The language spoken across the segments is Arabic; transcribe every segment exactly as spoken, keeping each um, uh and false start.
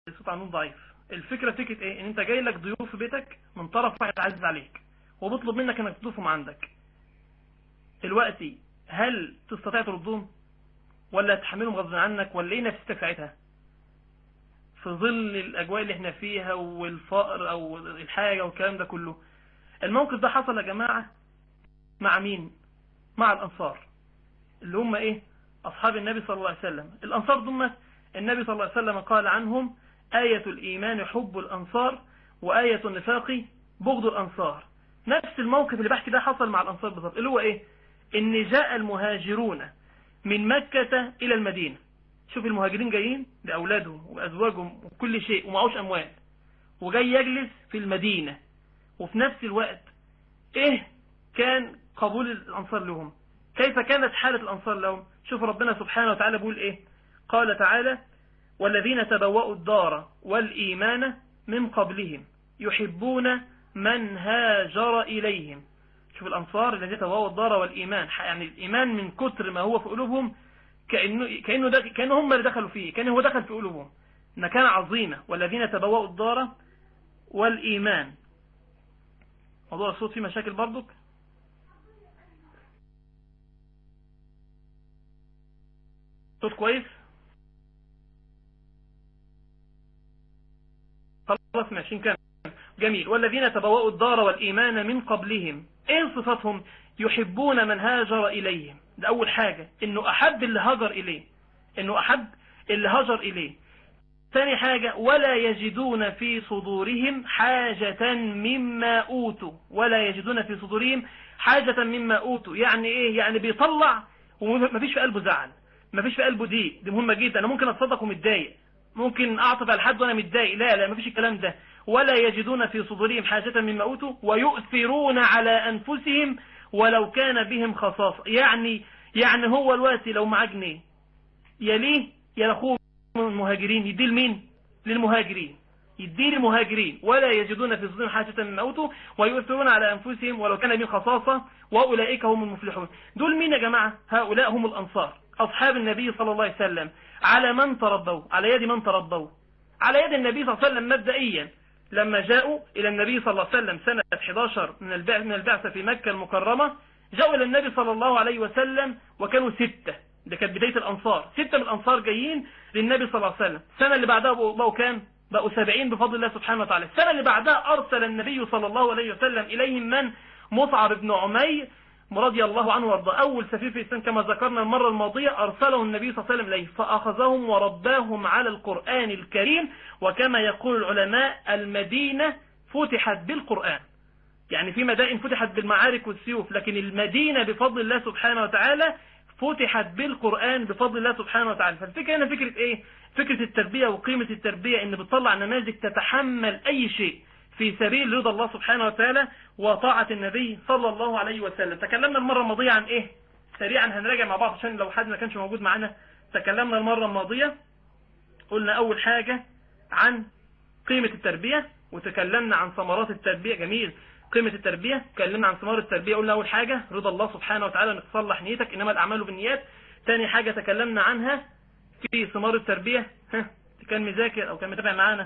صوت عنهم ضعيف. الفكرة فكرة ايه؟ ان انت جاي لك ضيوف في بيتك من طرف واحد عزيز عليك وبطلب منك انك تضيفهم عندك. دلوقتي هل تستطيع تردهم ولا تحملهم غصب عنك ولا ايه نفسك ساعتها في ظل الاجواء اللي احنا فيها والفقر او الحاجة والكلام ده كله؟ الموقف ده حصل يا جماعة مع مين؟ مع الانصار اللي هم ايه؟ اصحاب النبي صلى الله عليه وسلم. الانصار ضمن النبي صلى الله عليه وسلم قال عنهم آية الإيمان حب الأنصار وآية النفاق بغض الأنصار. نفس الموقف اللي بحكي ده حصل مع الأنصار بالضبط، اللي هو إيه؟ إن جاء المهاجرون من مكة إلى المدينة. شوف المهاجرين جايين بأولادهم وأزواجهم وكل شيء ومعوش أموال، وجاي يجلس في المدينة، وفي نفس الوقت إيه كان قبول الأنصار لهم؟ كيف كانت حالة الأنصار لهم؟ شوف ربنا سبحانه وتعالى بيقول إيه؟ قال تعالى والذين تبوأوا الدار والإيمان من قبلهم يحبون من هاجر إليهم. شوف الأنصار الذين تبوأوا الدار والإيمان، يعني الإيمان من كتر ما هو في قلوبهم كأنه, كأنه, ده كأنه هم اللي دخلوا فيه، كأنه هو دخل في قلوبهم مكانة عظيمة. والذين تبوأوا الدار والإيمان. موضوع الصوت فيه مشاكل برضك؟ صوت كويس؟ خلاص ماشيين كام؟ جميل. والذين تبوأوا الدار والإيمان من قبلهم، ايه صفاتهم؟ يحبون من هاجر إليهم. ده أول حاجة، إنه أحب اللي هاجر إليه، إنه أحب اللي هاجر إليه. ثاني حاجة ولا يجدون في صدورهم حاجة مما أوتوا. ولا يجدون في صدورهم حاجة مما أوتوا يعني إيه؟ يعني بيطلع ومفيش في قلبه زعل، مفيش في قلبه ضيق. دي مهمة جدا. أنا ممكن أتصدق ومتضايق، ممكن أعطف على حد وأنا متضايق، لا لا مفيش الكلام ده. ولا يجدون في صدورهم حاجة مما أوتوا ويؤثرون على أنفسهم ولو كان بهم خصاصة. يعني يعني هو الواسي لو معاه جنيه يليه يا أخوه من المهاجرين يديه لمين؟ للمهاجرين، يديه للمهاجرين. ولا يجدون في صدورهم حاجة مما أوتوا ويؤثرون على أنفسهم ولو كان بهم خصاصة وأولئك هم المفلحون. دول مين يا جماعة؟ هؤلاء هم الأنصار، أصحاب النبي صلى الله عليه وسلم. على من تربوا؟ على يد من تربوا؟ على يد النبي صلى الله عليه وسلم مبدئيا. لما جاءوا إلى النبي صلى الله عليه وسلم سنة أحد عشر من البعثة في مكة المكرمة، جاءوا إلى النبي صلى الله عليه وسلم وكانوا ستة. ده كانت بداية الأنصار، ستة من الأنصار جايين للنبي صلى الله عليه وسلم. السنة اللي بعدها بقوا كام؟ بقوا سبعين بفضل الله سبحانه وتعالى. السنة اللي بعدها أرسل النبي صلى الله عليه وسلم إليهم من؟ مصعب بن عمير رضي الله عنه وارضاه، أول سفير في الإسلام كما ذكرنا المرة الماضية، أرسله النبي صلى الله عليه وسلم إليه فأخذهم ورباهم على القرآن الكريم. وكما يقول العلماء المدينة فتحت بالقرآن. يعني في مدائن فتحت بالمعارك والسيوف، لكن المدينة بفضل الله سبحانه وتعالى فتحت بالقرآن بفضل الله سبحانه وتعالى. فالفكرة هنا فكرة إيه؟ فكرة التربية وقيمة التربية، إن بتطلع نماذج تتحمل أي شيء في سبيل رضا الله سبحانه وتعالى وطاعة النبي صلى الله عليه وسلم. تكلمنا المرة الماضية عن إيه؟ سريعا هنراجع مع بعض عشان لو حد ما كانش موجود معنا. تكلمنا المرة الماضية قلنا أول حاجة عن قيمة التربية، وتكلمنا عن ثمرات التربية. جميل. قيمة التربية، تكلمنا عن ثمار التربية. قلنا أول حاجة رضا الله سبحانه وتعالى، انك تصلح نيتك، إنما الأعمال بالنيات. تاني حاجة تكلمنا عنها في ثمار التربية، ها كان مذاكر أو كان متابع معانا؟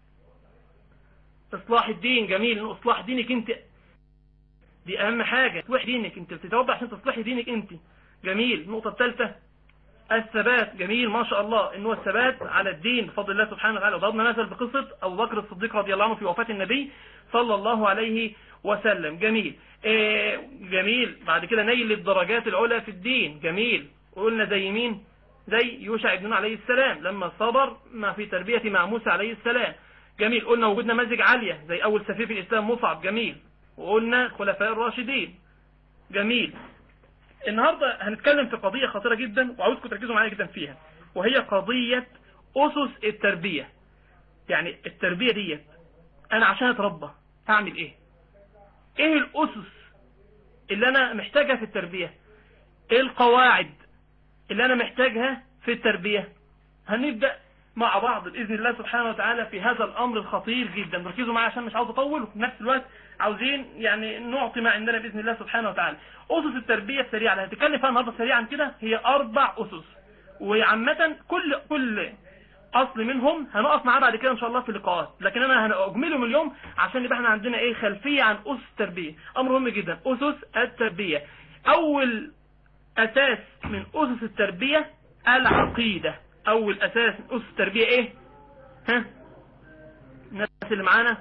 إصلاح الدين. جميل. إصلاح دينك أنت، دي أهم حاجة. تصلح دينك أنت، بتتوضع عشان تصلحي دينك أنت. جميل. النقطة الثالثة الثبات. جميل ما شاء الله، إنه الثبات على الدين بفضل الله سبحانه وتعالى. وضربنا مثل بقصة أبو بكر الصديق رضي الله عنه في وفاة النبي صلى الله عليه وسلم. جميل. آه جميل. بعد كده نيل الدرجات العلى في الدين. جميل. قلنا زي مين؟ زي يوشع بن نون عليه السلام لما صبر ما في تربية مع موسى عليه السلام. جميل. قلنا وجود نماذج عالية زي أول سفير في الإسلام مصعب. جميل. وقلنا خلفاء الراشدين. جميل. النهاردة هنتكلم في قضية خطيرة جدا وعاوزكم تركزوا معايا جدا فيها، وهي قضية أسس التربية. يعني التربية دي أنا عشان أتربى أعمل إيه؟ إيه الأسس اللي أنا محتاجها في التربية؟ إيه القواعد اللي أنا محتاجها في التربية؟ هنبدأ مع بعض بإذن الله سبحانه وتعالى في هذا الأمر الخطير جدا. ركزوا معايا عشان مش عاوز أطول، وفي نفس الوقت عاوزين يعني نعطي ما عندنا بإذن الله سبحانه وتعالى. أسس التربية سريعا هنتكلم فيها النهارده سريعا كده، هي أربع أسس. وعامة كل كل اصل منهم هنقف معاه بعد كده ان شاء الله في اللقاءات، لكن انا هنأجملهم اليوم عشان يبقى احنا عندنا ايه خلفية عن اسس التربية. امر مهم جدا، اسس التربية. اول اساس من اسس التربية العقيدة. اول اساس من اسس التربية ايه؟ ها الناس اللي معانا،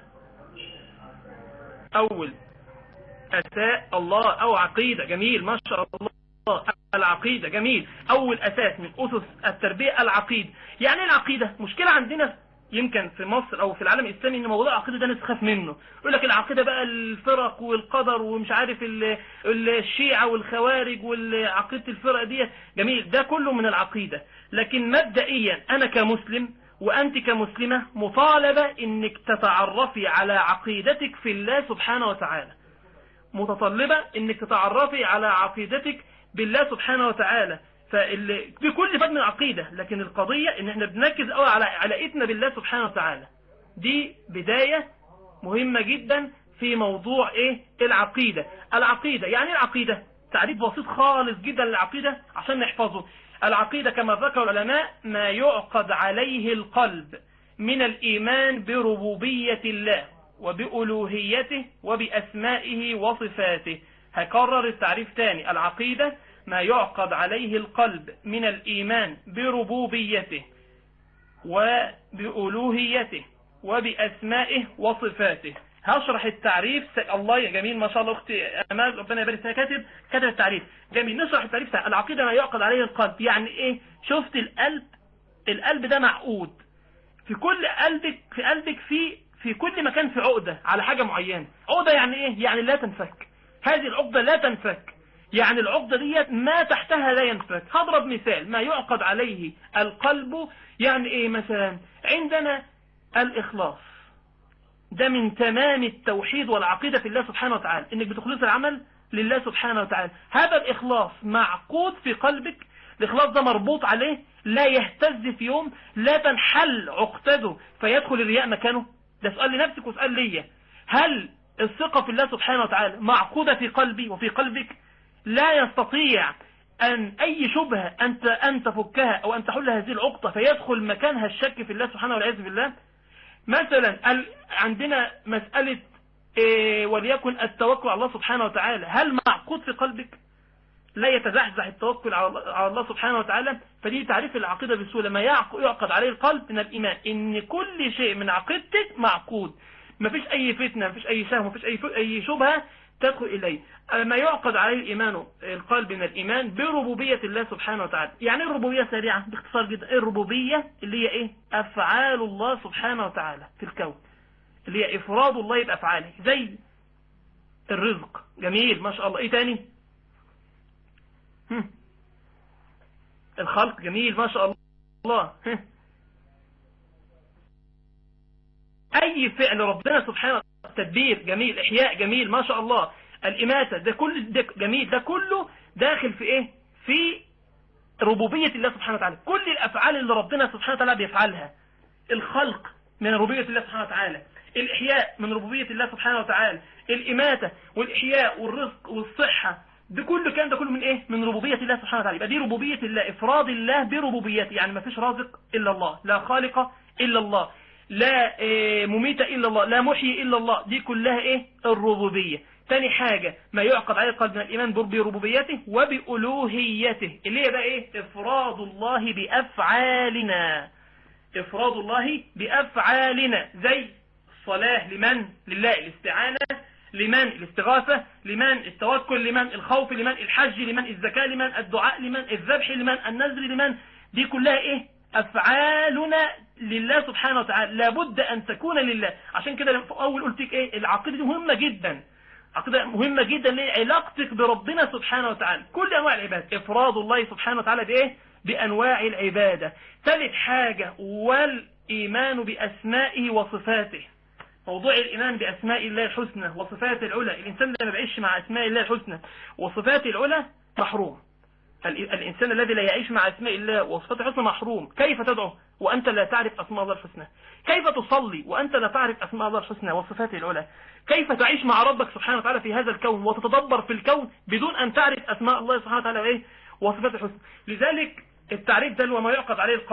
اول اساس الله او عقيدة. جميل ما شاء الله، العقيدة. جميل. اول اساس من اسس التربية العقيدة. يعني ايه العقيدة؟ مشكلة عندنا يمكن في مصر او في العالم الاسلامي ان موضوع العقيدة ده الناس تخاف منه، يقول لك العقيدة بقى الفرق والقدر ومش عارف الشيعة والخوارج والعقيدة الفرق دي. جميل، ده كله من العقيدة، لكن مبدئيا انا كمسلم وانت كمسلمة مطالبة انك تتعرفي على عقيدتك في الله سبحانه وتعالى، متطلبة انك تتعرفي على عقيدتك بالله سبحانه وتعالى. في كل فن العقيدة، لكن القضية ان احنا بنركز قوي على علاقتنا بالله سبحانه وتعالى. دي بداية مهمة جدا في موضوع ايه العقيدة. العقيدة يعني ايه العقيدة؟ تعريف بسيط خالص جدا للعقيدة عشان نحفظه. العقيدة كما ذكر العلماء ما يعقد عليه القلب من الإيمان بربوبية الله وبألوهيته وبأسمائه وصفاته. هكرر التعريف تاني. العقيدة ما يعقد عليه القلب من الإيمان بربوبيته وبألوهيته وبأسمائه وصفاته. هشرح التعريف س... الله يا جميل ما شاء الله اختي امال ربنا يبارك فيها كاتب كاتب التعريف. جميل، نشرح التعريف سهل. العقيدة ما يعقد عليه القلب يعني ايه؟ شفت القلب؟ القلب ده معقود في كل قلبك، في قلبك في في كل مكان في عقدة على حاجة معينة. عقدة يعني ايه؟ يعني لا تنفك. هذه العقدة لا تنفك، يعني العقدة ديت ما تحتها لا ينفك. هضرب مثال. ما يعقد عليه القلب يعني ايه؟ مثلا عندنا الإخلاص، ده من تمام التوحيد والعقيدة في الله سبحانه وتعالى، انك بتخلص العمل لله سبحانه وتعالى. هذا الإخلاص معقود في قلبك، الإخلاص ده مربوط عليه، لا يهتز في يوم، لا تنحل عقدته فيدخل الرياء مكانه. ده سؤال لنفسك وسؤال ليا. هل الثقة في الله سبحانه وتعالى معقودة في قلبي وفي قلبك؟ لا يستطيع أن أي شبهة أنت أن تفكها أو أن تحل هذه العقدة فيدخل مكانها الشك في الله سبحانه والعياذ بالله. مثلا عندنا مسألة إيه وليكن التوكل على الله سبحانه وتعالى، هل معقود في قلبك؟ لا يتزحزح التوكل على الله سبحانه وتعالى. فدي تعريف العقيدة بسهولة. ما يعقد عليه القلب من الإيمان إن كل شيء من عقيدتك معقود، ما فيش أي فتنة، ما فيش أي شهوة، ما فيش أي أي شبهة تدخل إليه. ما يعقد عليه الإيمان القلب من الإيمان بربوبية الله سبحانه وتعالى. يعني الربوبية سريعة باختصار جدا، الربوبية اللي هي إيه؟ أفعال الله سبحانه وتعالى في الكون، اللي هي إفراد الله بأفعاله، زي الرزق. جميل ما شاء الله. إيه تاني؟ هم. الخلق. جميل ما شاء الله. هم. أي فعل ربنا سبحانه وتعالى. التدبير. جميل. إحياء. جميل ما شاء الله. الإماتة. ده كل ده جميل، ده كله داخل في إيه؟ في ربوبية الله سبحانه وتعالى. كل الأفعال اللي ربنا سبحانه وتعالى بيفعلها. الخلق من ربوبية الله سبحانه وتعالى، الإحياء من ربوبية الله سبحانه وتعالى، الإماتة والإحياء والرزق والصحة، ده كله كان ده كله من إيه؟ من ربوبية الله سبحانه وتعالى. يبقى دي ربوبية الله، إفراد الله بربوبيته. يعني ما فيش رازق إلا الله، لا خالق إلا الله، لا مميت إلا الله، لا محيي إلا الله. دي كلها إيه؟ الربوبية. تاني حاجة ما يعقد عليه القلب من الإيمان بربوبيته وبألوهيته، اللي هي بقى إيه؟ إفراد الله بأفعالنا، إفراد الله بأفعالنا، زي الصلاة لمن؟ لله، الاستعانة لمن؟ الاستغاثة لمن؟ التوكل لمن؟ الخوف لمن؟ الحج لمن؟ الزكاة لمن؟ الدعاء لمن؟ الذبح لمن؟ النذر لمن؟ دي كلها إيه؟ أفعالنا لله سبحانه وتعالى، لابد أن تكون لله. عشان كده أول قلتك إيه؟ العقيدة دي مهمة جدا، عقيدة مهمة جدا لعلاقتك بربنا سبحانه وتعالى. كل أنواع العبادة إفراد الله سبحانه وتعالى بإيه؟ بأنواع العبادة. ثالث حاجة والإيمان بأسمائه وصفاته. موضوع الإيمان بأسماء الله الحسنى وصفاته العلى. الإنسان اللي ما بيعيش مع أسماء الله الحسنى وصفاته العلى محروم. الإنسان الذي لا يعيش مع أسماء الله وصفاته الحسنى محروم. كيف تدعو وأنت لا تعرف أسماء الله الحسنى؟ كيف تصلي وأنت لا تعرف أسماء الله الحسنى وصفاته العلى؟ كيف تعيش مع ربك سبحانه وتعالى في هذا الكون وتتدبر في الكون بدون أن تعرف أسماء الله سبحانه وتعالى وإيه؟ وصفاته الحسنى؟ لذلك التعريف ده هو ما يعقد عليه القلب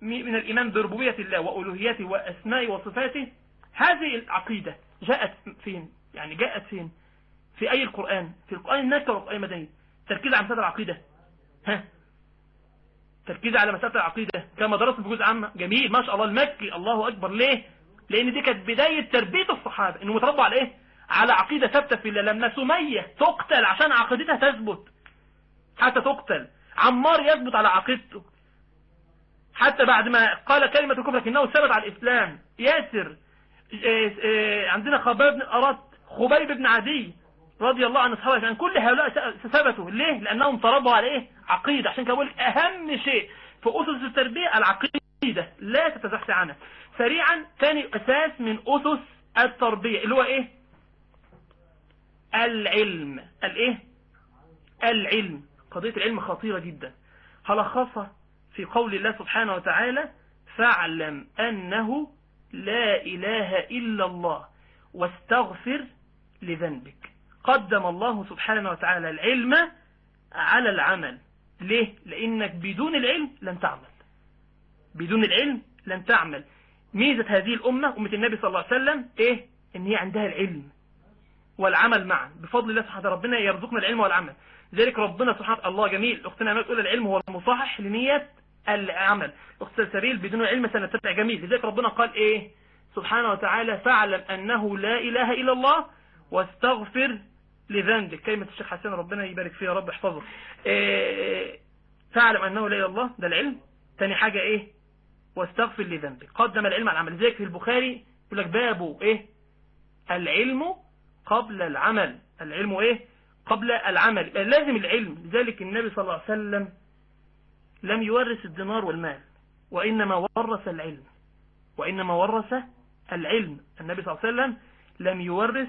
من الإيمان بربوبية الله وألوهيته وأسمائه وصفاته. هذه العقيدة جاءت فين؟ يعني جاءت فين؟ في أي القرآن؟ في القرآن النكر والقرآن المدني. تركيز على مسألة العقيدة، ها تركيز على مسألة العقيدة كما درست في جزء عامة. جميل ما شاء الله. المكي الله أكبر. ليه؟ لأن دي كانت بداية تربية الصحابة، إنه متربوا على إيه؟ على عقيدة ثابتة في الله. لما سمية تقتل عشان عقيدتها تثبت، حتى تقتل، عمار يثبت على عقيدته حتى بعد ما قال كلمة الكفر لكنه ثبت على الإسلام. ياسر، عندنا خباب بن أرد، خبيب بن عدي رضي الله عن أصحابه، يعني كل هؤلاء ثبتوا. ليه؟ لأنهم تربوا على إيه؟ عقيدة. عشان كده بقول أهم شيء في أسس التربية العقيدة، لا تتزحزح عنها. سريعا، ثاني أساس من أسس التربية اللي هو إيه؟ العلم. الإيه؟ العلم. قضية العلم خطيرة جدا. هلخصها في قول الله سبحانه وتعالى: فاعلم أنه لا إله إلا الله واستغفر لذنبك. قدم الله سبحانه وتعالى العلم على العمل. ليه؟ لأنك بدون العلم لن تعمل. بدون العلم لن تعمل. ميزة هذه الأمة، أمة النبي صلى الله عليه وسلم، إيه؟ إن هي عندها العلم والعمل معا بفضل الله سبحانه. ربنا يرزقنا العلم والعمل. ذلك ربنا سبحانه الله جميل. أختنا أمال تقول العلم هو المصحح لنية العمل. أخت السبيل بدون العلم سنتبع. جميل. لذلك ربنا قال إيه سبحانه وتعالى: فاعلم أنه لا إله إلا الله واستغفر لذنبك. كلمة الشيخ حسين ربنا يبارك فيها يا رب احفظه. إيه فاعلم أنه لا إله إلا الله، ده العلم. تاني حاجة إيه؟ واستغفر لذنبك. قدم العلم على العمل. ذلك في البخاري يقول لك بابه إيه؟ العلم قبل العمل. العلم إيه؟ قبل العمل. لازم العلم. لذلك النبي صلى الله عليه وسلم لم يورث الدينار والمال، وإنما ورث العلم. وإنما ورث العلم. النبي صلى الله عليه وسلم لم يورث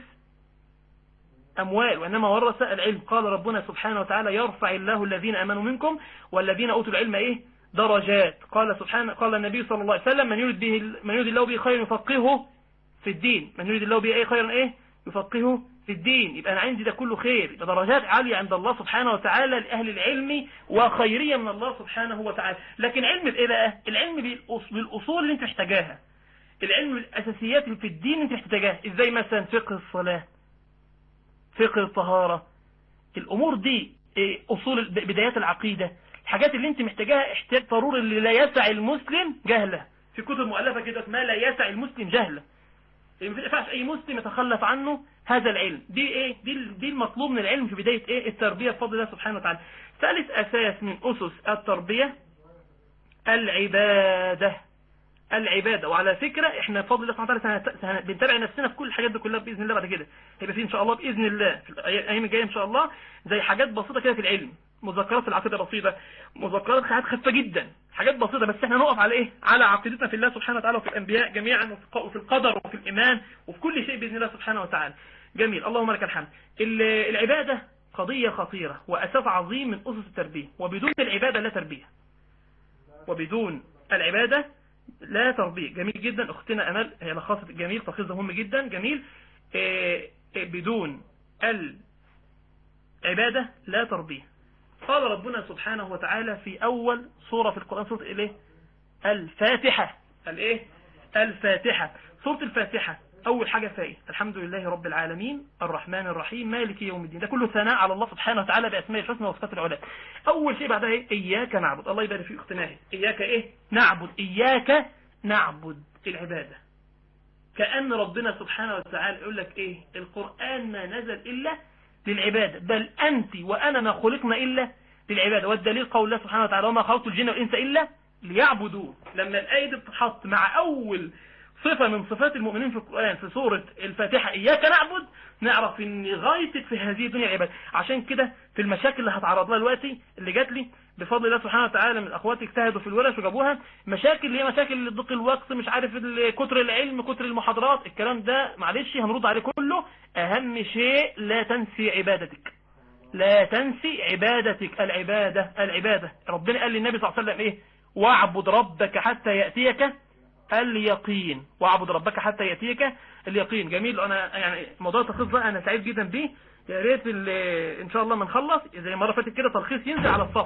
أموال، وإنما ورث العلم. قال ربنا سبحانه وتعالى: يرفع الله الذين آمنوا منكم والذين أوتوا العلم إيه؟ درجات. قال سبحانه، قال النبي صلى الله عليه وسلم: من يريد به من يريد الله به خير يفقهه في الدين. من يريد الله به أي خير إيه؟ يفقهه في الدين. يبقى أنا عندي ده كله خير. يبقى درجات عالية عند الله سبحانه وتعالى لأهل العلم، وخيرية من الله سبحانه وتعالى. لكن علم بإيه بقى؟ العلم بالأصول اللي انت محتاجاها. العلم بالأساسيات في الدين انت محتاجاها. ازاي؟ مثلا فقه الصلاة، فقه الطهارة، الأمور دي أصول بدايات العقيدة. الحاجات اللي انت محتاجاها احتياج ضروري اللي لا يسع المسلم جهله. في كتب مؤلفة كده ما لا يسع المسلم جهله. ما ينفعش اي مسلم يتخلف عنه هذا العلم. دي ايه؟ دي, دي المطلوب من العلم في بداية ايه؟ التربية بفضل الله سبحانه وتعالى. ثالث اساس من اسس التربية العبادة. العبادة. وعلى فكرة احنا بفضل الله سبحانه وتعالى بنتابع نفسنا في كل الحاجات دي كلها بإذن الله. بعد كده هيبقى في ان شاء الله بإذن الله في الايام الجاية ان شاء الله زي حاجات بسيطة كده في العلم، مذكرات في العقيدة بسيطة، مذكرات حاجات خفيفة جدا، حاجات بسيطة، بس احنا نقف على ايه؟ على عقيدتنا في الله سبحانه وتعالى وفي الانبياء جميعا وفي القدر وفي الايمان وفي كل شيء بإذن الله سبحانه وتعالى. جميل. اللهم لك الحمد. العبادة قضية خطيرة واساس عظيم من اسس التربية. وبدون العبادة لا تربية. وبدون العبادة لا تربية. جميل جدا. اختنا امال هي لخصت جميل، تلخيص مهم جدا. جميل. اه اه بدون العبادة لا تربية. قال ربنا سبحانه وتعالى في اول سورة في القرآن، سورة الايه؟ الفاتحة. الايه؟ الفاتحة. سورة الفاتحة اول حاجة فايه؟ الحمد لله رب العالمين الرحمن الرحيم مالك يوم الدين. ده كله ثناء على الله سبحانه وتعالى باسماء الحسنى وصفات العلى. اول شيء بعدها ايه؟ اياك نعبد. الله يبارك فيك اختنا اهي. اياك ايه؟ نعبد. اياك نعبد. العبادة. كأن ربنا سبحانه وتعالى يقول لك ايه؟ القرآن ما نزل الا للعبادة، بل انت وانا ما خلقنا الا للعبادة. والدليل قول الله سبحانه وتعالى: وما خلقت الجن والانس الا ليعبدون. لما الايه دي بتتحط مع اول صفة من صفات المؤمنين في القرآن في سورة الفاتحة اياك نعبد، نعرف ان غايتك في هذه الدنيا العبادة. عشان كده في المشاكل اللي هتعرض لها دلوقتي اللي جات لي بفضل الله سبحانه وتعالى من اخواتي اجتهدوا في الورش وجابوها، مشاكل اللي هي مشاكل ضيق الوقت، مش عارف كتر العلم، كتر المحاضرات، الكلام ده معلش هنرد عليه كله. اهم شيء لا تنسي عبادتك. لا تنسي عبادتك. العبادة. العبادة. ربنا قال للنبي صلى الله عليه وسلم ايه؟ واعبد ربك حتى يأتيك اليقين. واعبد ربك حتى يأتيك اليقين. جميل. انا يعني موضوع التلخيص ده انا سعيد جدا بيه. يا ريت ان شاء الله ما نخلص زي المره فاتت كده تلخيص ينزل على الصفحه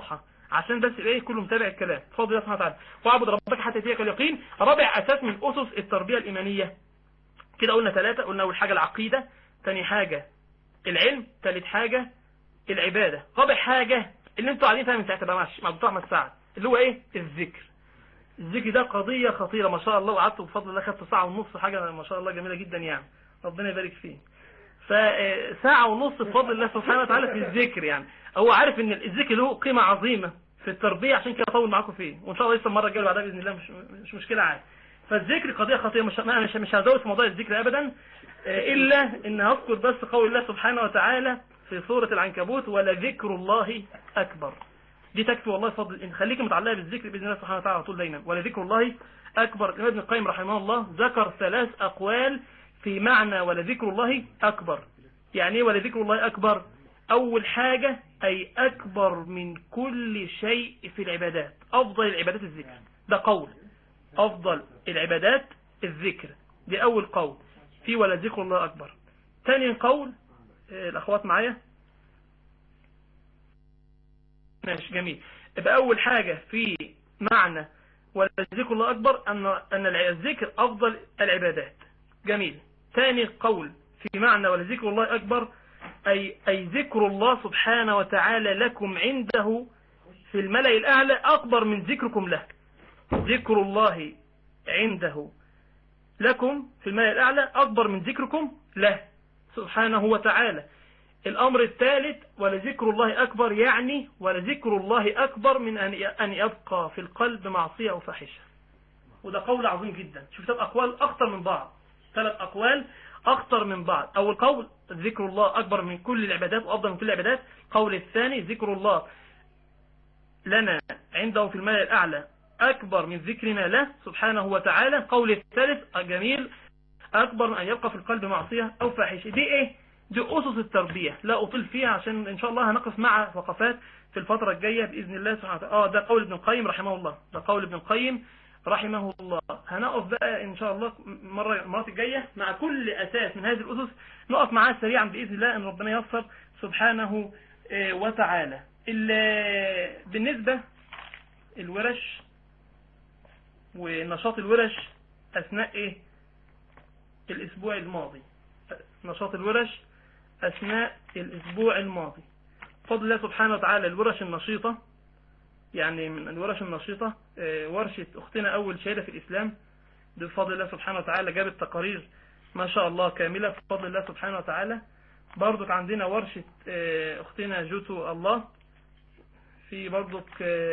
عشان بس ايه كله متابع الكلام. اتفضل يا سبحانه وتعالى واعبد ربك حتى يأتيك اليقين. رابع اساس من اسس التربيه الايمانيه. كده قلنا ثلاثه. قلنا اول حاجه العقيده، ثاني حاجه العلم، ثالث حاجه العباده. رابع حاجه اللي انتوا قاعدين فيها من ساعتها بقى مع دكتور احمد سعد، اللي هو ايه؟ الذكر. الذكر ده قضيه خطيره ما شاء الله، وقعدت بفضل الله خدت ساعه ونص، حاجه ما شاء الله جميله جدا يعني، ربنا يبارك فيه. فساعه ونص بفضل الله سبحانه وتعالى في الذكر. يعني هو عارف ان الذكر له قيمه عظيمه في التربيه، عشان كده اطول معاكم فيه، وان شاء الله لسه المره الجايه بعدها باذن الله مش مش مشكله عادي. فالذكر قضيه خطيره، مش مش مش هزود في موضوع الذكر ابدا، الا ان هذكر بس قول الله سبحانه وتعالى في سوره العنكبوت: ولذكر الله اكبر. دي تكفي والله فضل ان خليك متعلقه بالذكر باذن الله سبحانه وتعالى على طول دايما. ولذكر الله اكبر. الامام ابن القيم رحمه الله ذكر ثلاث اقوال في معنى ولذكر الله اكبر. يعني ايه ولذكر الله اكبر؟ اول حاجه اي اكبر من كل شيء في العبادات. افضل العبادات الذكر، ده قول. افضل العبادات الذكر، دي اول قول في ولذكر الله اكبر. ثاني قول، الاخوات معايا؟ ماشي جميل. يبقى اول حاجة في معنى ولذكر الله اكبر ان ان الذكر افضل العبادات. جميل. ثاني قول في معنى ولذكر الله اكبر اي اي ذكر الله سبحانه وتعالى لكم عنده في الملأ الاعلى اكبر من ذكركم له. ذكر الله عنده لكم في الملأ الاعلى اكبر من ذكركم له سبحانه وتعالى. الأمر الثالث ولذكر الله أكبر، يعني ولذكر الله أكبر من أن يبقى في القلب معصية أو فاحشة. وده قول عظيم جدا. شوف ثلاث أقوال أخطر من بعض، ثلاث أقوال أخطر من بعض. أول قول ذكر الله أكبر من كل العبادات وأفضل من كل العبادات. قول الثاني ذكر الله لنا عنده في الملأ الأعلى أكبر من ذكرنا له سبحانه وتعالى. قول الثالث جميل أكبر من أن يبقى في القلب معصية أو فاحشة. دي إيه؟ دي أسس التربية، لا أطيل فيها عشان إن شاء الله هنقف مع وقفات في الفترة الجاية بإذن الله سبحانه وتعالى. آه ده قول ابن القيم رحمه الله، ده قول ابن القيم رحمه الله. هنقف بقى إن شاء الله مرة المرات الجاية مع كل أساس من هذه الأسس، نقف معاه سريعا بإذن الله إن ربنا ييسر سبحانه وتعالى. بالنسبة الورش ونشاط الورش أثناء إيه الأسبوع الماضي، نشاط الورش أثناء الأسبوع الماضي بفضل الله سبحانه وتعالى. الورش النشيطة، يعني من الورش النشيطة ورشة أختنا أول شهادة في الإسلام بفضل الله سبحانه وتعالى، جابت تقارير ما شاء الله كاملة بفضل الله سبحانه وتعالى. برضك عندنا ورشة أختنا جوتو الله في برضك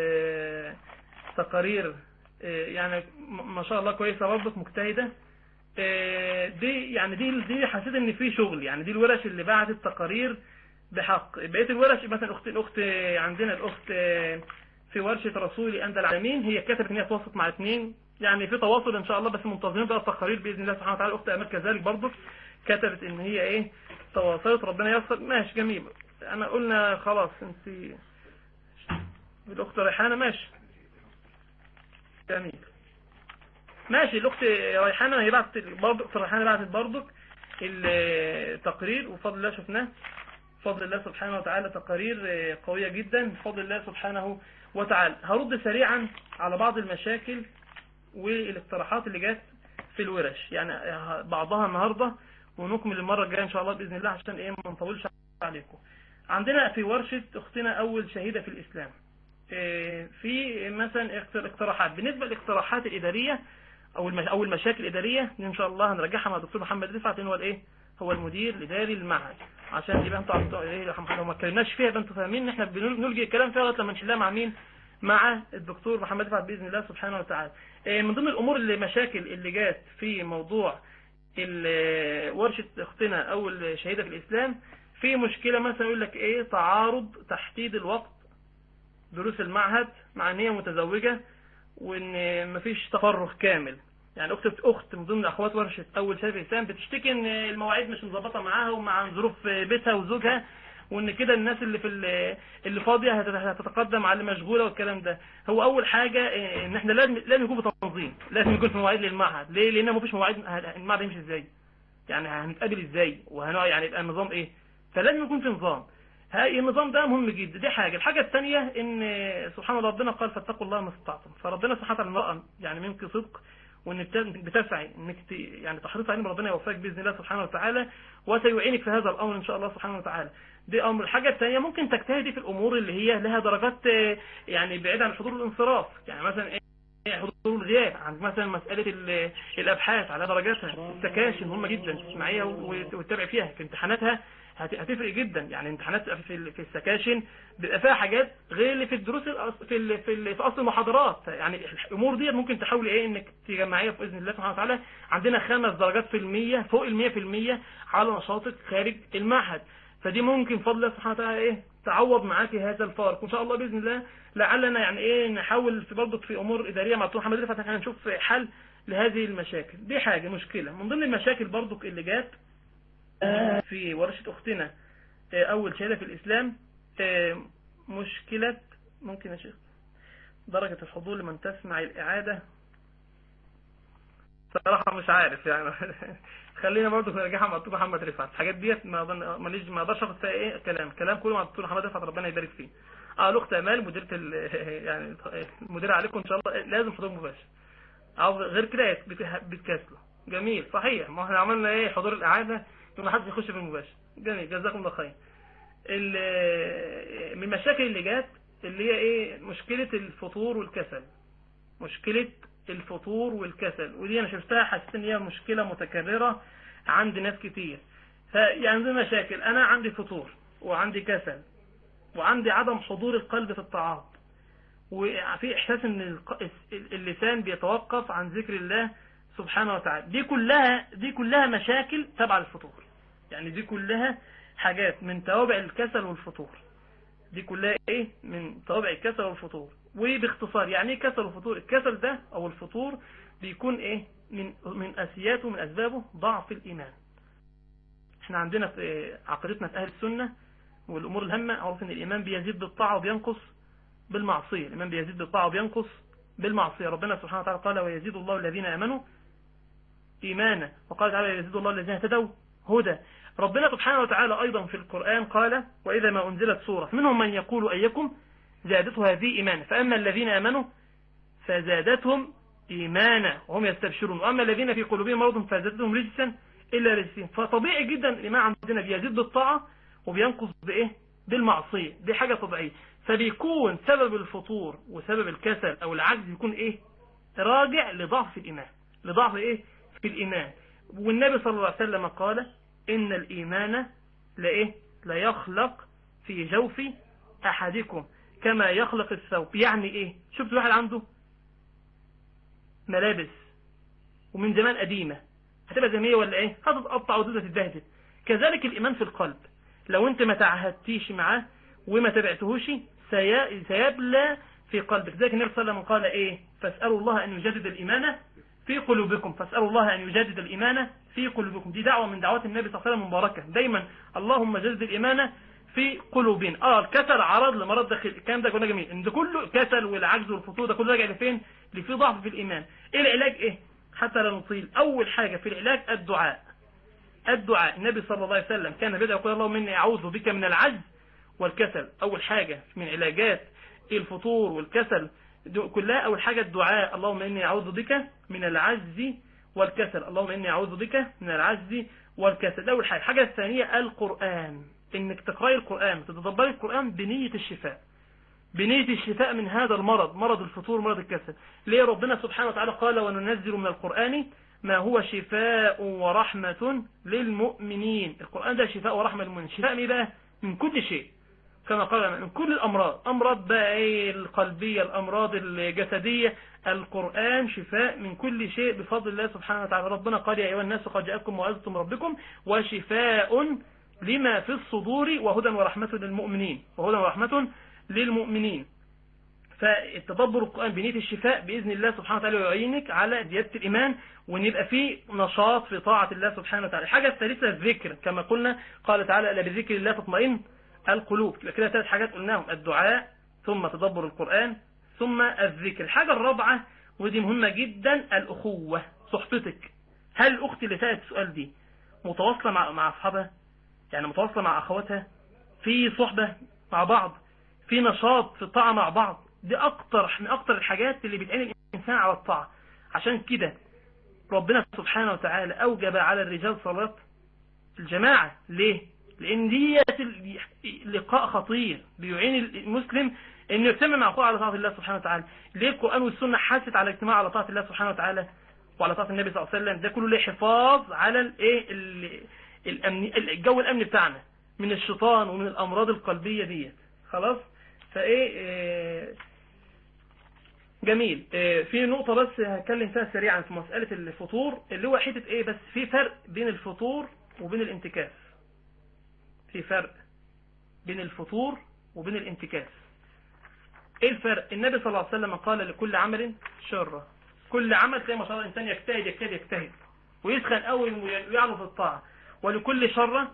تقارير يعني ما شاء الله كويسة، برضك مجتهدة. دي يعني دي دي حسيت ان في شغل، يعني دي الورش اللي بعت التقارير بحق. بقيه الورش مثلا اخت الاخت عندنا الاخت في ورشه رسولي اندى العالمين، هي كتبت ان هي تواصلت مع اثنين، يعني في تواصل ان شاء الله، بس منتظرين بقى التقارير باذن الله سبحانه وتعالى. الاخت امال كذلك برضك كتبت ان هي ايه تواصلت، ربنا ييسر. ماشي جميل. انا قلنا خلاص انت الاخت ريحانه ماشي جميل ماشي. الاخت ريحانه هي بعتت برضه، اخت ريحانه بعتت برضه التقرير وفضل الله شفناه بفضل الله سبحانه وتعالى، تقارير قويه جدا بفضل الله سبحانه وتعالى. هرد سريعا على بعض المشاكل والاقتراحات اللي جت في الورش، يعني بعضها النهارده ونكمل المره الجايه ان شاء الله باذن الله عشان ايه ما نطولش عليكم. عندنا في ورشه اختنا اول شهيده في الاسلام في مثلا اقتراحات بالنسبه للاقتراحات الاداريه او او المشاكل الاداريه ان شاء الله هنرجعها مع الدكتور محمد رفعت، هو الايه هو المدير الاداري للمعهد، عشان يبقى انتوا ايه لو ما اتكلمناش فيها يبقى انتوا فاهمين ان احنا بنلجئ الكلام فيها لغايه لما نحلها مع مين؟ مع الدكتور محمد رفعت باذن الله سبحانه وتعالى. من ضمن الامور اللي مشاكل اللي جات في موضوع ورشه اختنا اول شهيده في الاسلام، في مشكله مثلا يقول لك ايه تعارض تحديد الوقت دروس المعهد مع ان هي متزوجه وان مفيش تفرغ كامل. يعني اخت اخت من ضمن اخوات ورشه اول شهيده في الاسلام بتشتكي ان المواعيد مش مظبطه معاها ومع ظروف بيتها وزوجها، وان كده الناس اللي في اللي فاضيه هتتقدم على اللي مشغوله والكلام ده. هو اول حاجه ان احنا لازم لازم يكون بتنظيم، لازم يكون في مواعيد للمعهد. ليه؟ لان مفيش مواعيد، المعهد هيمشي ازاي؟ يعني هنتقابل ازاي؟ وهن يعني يبقى النظام ايه؟ فلازم يكون في نظام. هاي النظام ده مهم جدا. دي حاجة. الحاجة الثانية ان سبحان الله ربنا قال فاتقوا الله ما استطعتم. فربنا سبحانه وتعالى المرأة يعني منك صدق وانك بتسعي انك يعني تحرص على ان ربنا يوفقك باذن الله سبحانه وتعالى وسيعينك في هذا الامر ان شاء الله سبحانه وتعالى. دي امر. الحاجه الثانيه ممكن تجتهدي في الامور اللي هي لها درجات يعني بعيد عن حضور الانصراف. يعني مثلا ايه حضور الغياب، عند مثلا مساله الابحاث على درجاتها، السكاشن مهمه جدا تسمعيها وتتابعي فيها في امتحاناتها هتفرق جدا. يعني امتحانات في في السكاشن بيبقى فيها حاجات غير اللي في الدروس في في في اصل المحاضرات. يعني الامور دي ممكن تحاولي ايه انك تجمعيها باذن الله سبحانه وتعالى. عندنا خمس درجات في المية فوق المية في المية على نشاطك خارج المعهد، فدي ممكن فضل الله سبحانه وتعالى ايه تعوض معاكي هذا الفارق وان شاء الله باذن الله. لعلنا يعني ايه نحاول في برضك في امور اداريه مع دكتور محمد رفعت احنا نشوف حل لهذه المشاكل. دي حاجه مشكله من ضمن المشاكل برضك اللي جات في ورشة أختنا أول شهادة في الإسلام. مشكلة ممكن يا شيخ درجة الحضور لمن تسمع الإعادة صراحة مش عارف يعني خلينا برضو نرجعها مع الدكتور محمد رفعت. الحاجات ديت ما ماليش ما اقدرش اخد فيها ايه كلام كلام كله مع الدكتور محمد رفعت ربنا يبارك فيه. اه الاخت امال مديرة يعني المديرة عليكم ان شاء الله لازم حضور مباشر او غير كده بتكاسلوا. جميل صحيح. ما احنا عملنا ايه حضور الإعادة ما حدش يخش في المباشر. جميل جزاكم الله خير. من المشاكل اللي جات اللي هي ايه مشكلة الفطور والكسل. مشكلة الفطور والكسل ودي انا شفتها حسيت ان هي مشكلة متكررة عند ناس كتير. فيعني عندنا مشاكل. انا عندي فطور وعندي كسل وعندي عدم حضور القلب في الطاعات وفي احساس ان اللسان بيتوقف عن ذكر الله سبحانه وتعالى. دي كلها دي كلها مشاكل تبع الفطور. يعني دي كلها حاجات من توابع الكسل والفطور. دي كلها ايه من توابع الكسل والفطور. وباختصار يعني ايه كسل وفطور؟ الكسل ده او الفطور بيكون ايه من من اساسياته من اسبابه ضعف الايمان. احنا عندنا في عقيدتنا في اهل السنه والامور الهامه عرف ان الايمان بيزيد بالطاعه وبينقص بالمعصيه. الايمان بيزيد بالطاعه وبينقص بالمعصيه. ربنا سبحانه وتعالى قال ويزيد الله الذين امنوا ايمانا وقال تعالى يزيد الله الذين اهتدوا هدى. ربنا سبحانه وتعالى ايضا في القرآن قال واذا ما انزلت سورة منهم من يقول ايكم زادته هذه ايمانا فاما الذين امنوا فزادتهم ايمانا وهم يستبشرون واما الذين في قلوبهم مرض فزادتهم رجسا الا رجسين. فطبيعي جدا الايمان عندنا بيزيد بالطاعة وبينقص بايه بالمعصية. دي حاجة طبيعية. فبيكون سبب الفطور وسبب الكسل او العجز يكون ايه راجع لضعف الايمان. لضعف ايه في الايمان. والنبي صلى الله عليه وسلم قال إن الإيمان لإيه لا يخلق في جوف أحدكم كما يخلق الثوب. يعني إيه شفت واحد عنده ملابس ومن زمان قديمة هتبقى زمية ولا إيه هتتقطع ودودة تتبهدل. كذلك الإيمان في القلب لو أنت ما تعهدتيش معاه وما تبعتهوش سيبلى في قلبك. ذلك النبي صلى الله عليه وسلم قال إيه فاسألوا الله أن يجدد الإيمان في قلوبكم. فاسألوا الله أن يجدد الإيمان في قلوبكم. دي دعوة من دعوات النبي صلى الله عليه وسلم مباركة دايما اللهم جدد الإيمان في قلوبنا. اه الكسل عرض لمرض داخل الكلام ده كله جميل. ان ده كله الكسل والعجز والفطور ده كله راجع لفين اللي فيه ضعف في الإيمان. ايه العلاج ايه حتى لا نطيل؟ اول حاجة في العلاج الدعاء. الدعاء النبي صلى الله عليه وسلم كان بدأ يقول اللهم إني أعوذ بك من العجز والكسل. اول حاجة من علاجات الفطور والكسل كلها اول حاجة الدعاء. اللهم اني اعوذ بك من العجز والكسل. اللهم اني اعوذ بك من العجز والكسل. اول حاجة. الحاجة الثانية القرآن. انك تقرأي القرآن تتدبري القرآن بنية الشفاء. بنية الشفاء من هذا المرض مرض الفطور مرض الكسل. ليه ربنا سبحانه وتعالى قال وننزل من القرآن ما هو شفاء ورحمة للمؤمنين. القرآن ده شفاء ورحمة للمؤمنين. شفاء من بقى من كل شيء كما قال من كل الأمراض. أمراض بقى القلبية الأمراض الجسدية. القرآن شفاء من كل شيء بفضل الله سبحانه وتعالى. ربنا قال يا أيها الناس قد جاءتكم موعظة من ربكم وشفاء لما في الصدور وهدى ورحمة للمؤمنين. وهدى ورحمة للمؤمنين. فالتدبر القرآن بنية الشفاء بإذن الله سبحانه وتعالى يعينك على زيادة الإيمان وأن يبقى فيه نشاط في طاعة الله سبحانه وتعالى. الحاجة الثالثة الذكر كما قلنا قال تعالى ألا بذكر الله تطمئن القلوب. كده ثلاث حاجات قلناهم الدعاء ثم تدبر القرآن ثم الذكر. الحاجة الرابعة ودي مهمة جدا الأخوة صحبتك. هل الأخت اللي سألت السؤال دي متواصلة مع مع أصحابها يعني متواصلة مع أخواتها في صحبة مع بعض، في نشاط في الطاعة مع بعض. دي اكتر من اكتر الحاجات اللي بتعين الانسان على الطاعة. عشان كده ربنا سبحانه وتعالى اوجب على الرجال صلاة الجماعة. ليه؟ لان دي لقاء خطير بيعين المسلم انه يجتمع مع اخوه على طاعة الله سبحانه وتعالى. ليه القرآن والسنة حثت على الاجتماع على طاعة الله سبحانه وتعالى وعلى طاعة النبي صلى الله عليه وسلم؟ ده كله ليه حفاظ على الايه الامن، الجو الامن بتاعنا من الشيطان ومن الامراض القلبية دي. خلاص. فايه جميل. في نقطة بس هتكلم فيها سريعا في مسألة الفطور، اللي هو حتة ايه، بس في فرق بين الفطور وبين الانتكاس. في فرق بين الفطور وبين الانتكاس. ايه الفرق؟ النبي صلى الله عليه وسلم قال لكل عمل شرة. كل عمل تلاقي ما شاء الله الانسان يجتهد يجتهد يجتهد ويسخن قوي ويعرف الطاعة. ولكل شرة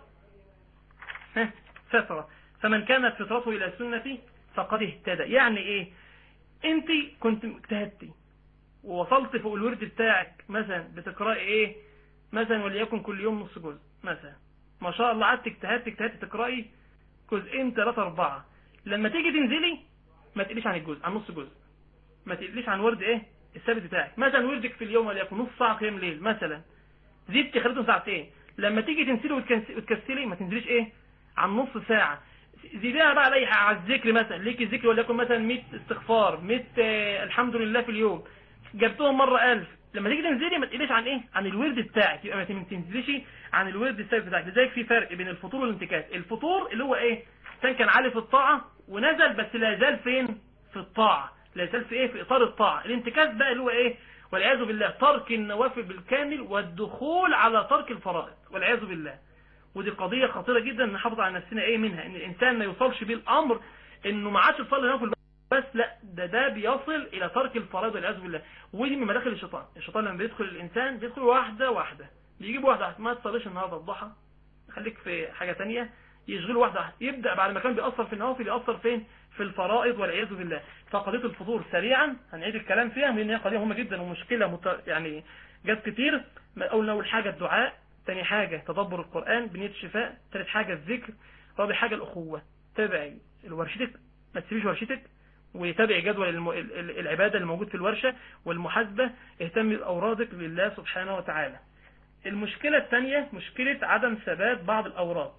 فترة، فمن كانت فطرته الى سنتي فقد اهتدى. يعني ايه؟ انت كنت اجتهدتي ووصلت فوق الورد بتاعك، مثلا بتقرأي ايه مثلا وليكن كل يوم نص جزء مثلا، ما شاء الله قعدت اجتهدت اجتهدت تقرأي جزئين ثلاثة أربعة. لما تيجي تنزلي ما تقليش عن الجزء، عن نص جزء، ما تقليش عن ورد ايه الثابت بتاعك. مثلا وردك في اليوم وليكن نص ساعة قيام ليل مثلا، زدت خليته ساعتين. لما تيجي تنزلي وتكسلي ما تنزليش ايه عن نص ساعة، زيدها بقى على على الذكر. مثلا ليك الذكر وليكن مثلا مية استغفار، مية آه الحمد لله في اليوم، جبتهم مرة ألف. لما تيجي تنزلي ما تقليش عن ايه عن الورد بتاعك، يبقى ما تنزليش عن الورد الثابت بتاعك. لذلك في فرق بين الفطور والانتكاس. الفطور اللي هو ايه، كان كان عالي في الطاعة ونزل بس لا زال فين في الطاعة، لا زال في ايه في اطار الطاعة. الانتكاس بقى اللي هو ايه والعياذ بالله ترك النوافل بالكامل والدخول على ترك الفرائض والعياذ بالله. ودي قضية خطيرة جدا نحافظ على نفسنا ايه منها، ان الانسان ما يوصلش بيه الامر انه ما عادش يصلي نوافل بس، لا ده ده بيصل الى ترك الفرائض والعياذ بالله. ودي من مداخل الشيطان. الشيطان لما بيدخل الانسان بيدخل واحدة واحدة، بيجيب واحدة واحدة، ما تصليش النهارده الضحى، خليك في حاجة تانية، يشغله واحدة واحدة، يبدأ بعد ما كان بيأثر في النوافل يأثر فين في الفرائض والعياذ بالله. فقضية الفطور سريعا هنعيد الكلام فيها لان هي قضية مهمة جدا ومشكلة مت... يعني جت كتير. اول حاجة الدعاء، تاني حاجة تدبر القرآن بنية الشفاء، تالت حاجة الذكر، رابع حاجة الأخوة. تابعي ورشتك، ما تسيبيش ورشتك، وتابعي جدول الم... العبادة الموجود في الورشة والمحاسبة، اهتمي بأورادك لله سبحانه وتعالى. المشكلة الثانية مشكلة عدم ثبات بعض الأوراد.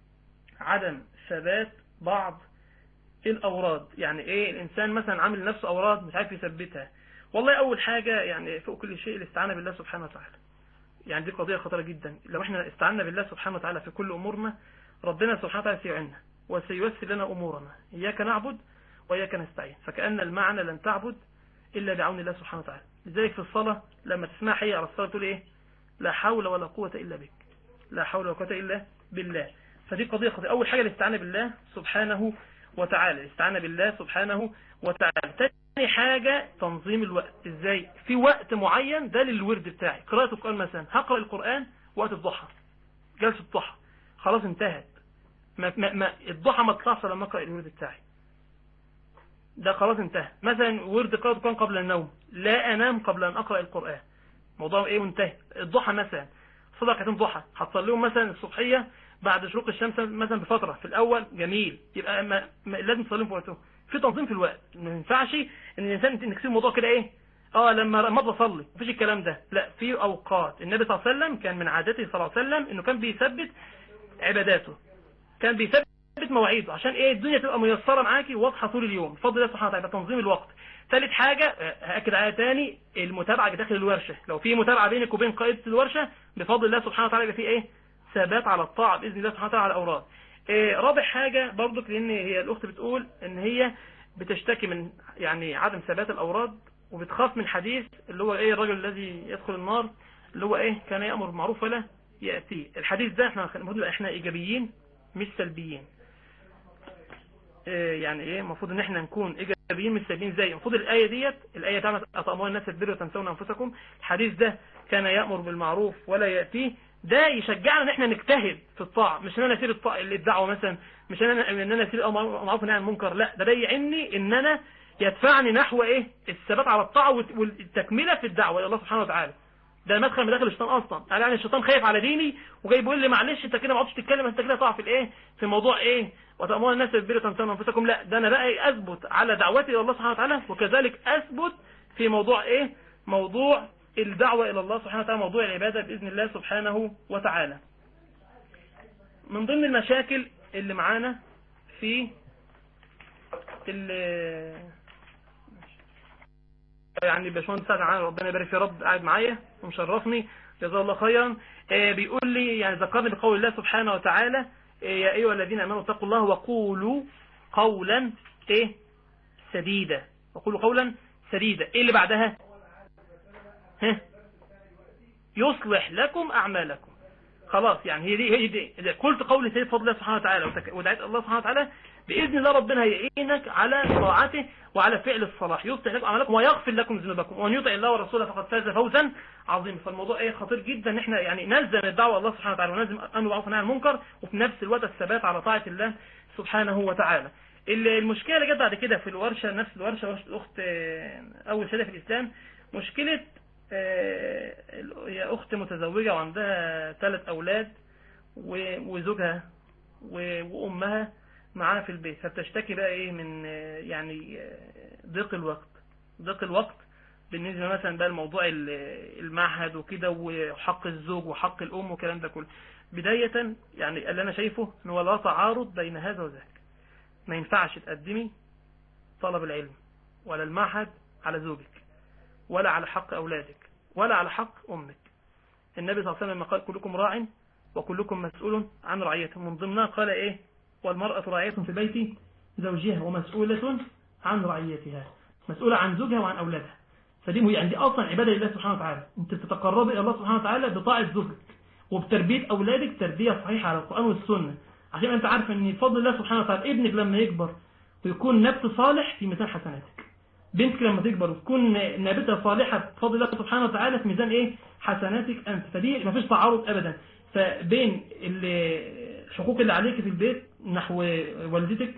عدم ثبات بعض الأوراد يعني ايه؟ الإنسان مثلا عامل نفسه أوراد مش عارف يثبتها. والله أول حاجة يعني فوق كل شيء الاستعانة بالله سبحانه وتعالى. يعني دي قضية خطيرة جدا. لو احنا استعنا بالله سبحانه وتعالى في كل أمورنا ربنا سبحانه وتعالى سيعيننا وسييسر لنا أمورنا. إياك نعبد وإياك نستعين، فكأن المعنى لن تعبد إلا بعون الله سبحانه وتعالى. لذلك في الصلاة لما تسمع حي على الصلاة تقول إيه؟ لا حول ولا قوة إلا بك، لا حول ولا قوة إلا بالله. فدي قضية خطيرة. أول حاجة الاستعانة بالله سبحانه وتعالى، الاستعانة بالله سبحانه وتعالى. تاني حاجة تنظيم الوقت. ازاي؟ في وقت معين ده للورد بتاعي. قراءة القرآن مثلا، هقرأ القرآن وقت الضحى، جلسة الضحى خلاص انتهت، ما ما ما الضحى ما تطلعش لما اقرأ الورد بتاعي ده خلاص انتهى. مثلا ورد قراءة القرآن قبل النوم، لا انام قبل ان اقرأ القرآن، موضوع ايه منتهي. الضحى مثلا صدقتين ضحى هتصليهم مثلا الصبحية بعد شروق الشمس مثلا بفترة في الاول، جميل، يبقى ما ما لازم تصليهم في وقتهم. في تنظيم في الوقت، ما ينفعش ان الانسان نكسب الموضوع كده ايه اه لما ما بصلي، مفيش الكلام ده. لا، في اوقات النبي صلى الله عليه وسلم كان من عادته صلى الله عليه وسلم انه كان بيثبت عباداته، كان بيثبت مواعيده عشان ايه الدنيا تبقى ميسره معاكي واضحه طول اليوم بفضل الله سبحانه وتعالى. تنظيم الوقت. ثالث حاجه هاكد عليها تاني، المتابعه داخل الورشه. لو في متابعه بينك وبين قائد الورشه بفضل الله سبحانه وتعالى يبقى في ايه ثبات على الطاعه باذن الله سبحانه وتعالى على الاوراد. إيه رابع حاجه برضك، لان هي الاخت بتقول ان هي بتشتكي من يعني عدم ثبات الاوراد وبتخاف من حديث اللي هو ايه الرجل الذي يدخل النار اللي هو ايه كان يأمر بالمعروف ولا يأتيه. الحديث ده احنا المفروض احنا ايجابيين مش سلبيين. إيه يعني ايه المفروض ان احنا نكون ايجابيين مش سلبيين. زي المفروض الايه ديت الايه بتاعت اطعموا الناس بالبر وتنسون انفسكم، الحديث ده كان يأمر بالمعروف ولا يأتيه، ده يشجعنا ان احنا نجتهد في الطاعه، مش ان انا اسير الدعوه مثلا، مش ان انا ان انا اسير المعروف ونهي عن المنكر، لا ده ده يعني ان انا يدفعني نحو ايه الثبات على الطاعه والتكمله في الدعوه الى الله سبحانه وتعالى. ده مدخل من داخل الشيطان اصلا. قال يعني الشيطان خايف على ديني وجاي بيقول لي معلش انت كده ما عدتش تتكلم، انت كده تقع في الايه في موضوع ايه وتأمرون الناس بالبر وتنسون انفسكم. لا ده انا بقى اثبت على دعوتي الى الله سبحانه وتعالى، وكذلك اثبت في موضوع ايه موضوع الدعوة الى الله سبحانه وتعالى، موضوع العبادة باذن الله سبحانه وتعالى. من ضمن المشاكل اللي معانا في يعني باشمهندس سعد معانا ربنا يبارك يا رب قاعد معايا ومشرفني جزاه الله خيرا. آه بيقول لي يعني ذكرني بقول الله سبحانه وتعالى آه يا ايها الذين امنوا اتقوا الله وقولوا قولا ايه سديدا، وقولوا قولا سديدا. ايه اللي بعدها؟ ها يصلح لكم اعمالكم. خلاص يعني هي دي هي دي إذا قلت قول سيد فضل الله سبحانه وتعالى ودعيت الله سبحانه وتعالى بإذن الله ربنا هيعينك على طاعته وعلى فعل الصلاح، يصلح لكم أعمالكم ويغفر لكم ذنوبكم ومن يطع الله ورسوله فقد فاز فوزا عظيما. فالموضوع ايه خطير جدا ان احنا يعني نلزم الدعوة الله سبحانه وتعالى ونلزم الامر بالمعروف والنهي عن المنكر وفي نفس الوقت الثبات على طاعة الله سبحانه وتعالى. المشكلة اللي جت بعد كده في الورشة نفس الورشة ورشة الأخت أول سنة في الإسلام، مشكلة هي أخت متزوجة وعندها ثلاث أولاد وزوجها وأمها معاها في البيت، فبتشتكي بقى إيه من يعني ضيق الوقت ضيق الوقت بالنسبة مثلا بقى الموضوع المعهد وكده وحق الزوج وحق الأم والكلام ده كله. بداية يعني اللي أنا شايفه إن هو لا تعارض بين هذا وذاك. ما ينفعش تقدمي طلب العلم ولا المعهد على زوجك ولا على حق أولادك ولا على حق أمك. النبي صلى الله عليه وسلم قال كلكم راع وكلكم مسؤول عن رعيته، من ضمنها قال إيه والمرأة راعية في بيت زوجها ومسؤولة عن رعيتها، مسؤولة عن زوجها وعن أولادها. فدي يعني دي أصلا عبادة لله سبحانه وتعالى، أنت تتقرب إلى الله سبحانه وتعالى بطاعة زوجك وبتربية أولادك تربية صحيحة على القرآن والسنة، عشان أنت عارف أن فضل الله سبحانه وتعالى ابنك لما يكبر ويكون نبت صالح في ميزان حسناتك، بنتك لما تكبر وتكون نابتة صالحة بفضل الله سبحانه وتعالى في ميزان إيه حسناتك أنت. فدي ما فيش تعارض أبدا فبين الحقوق اللي عليك في البيت نحو والدتك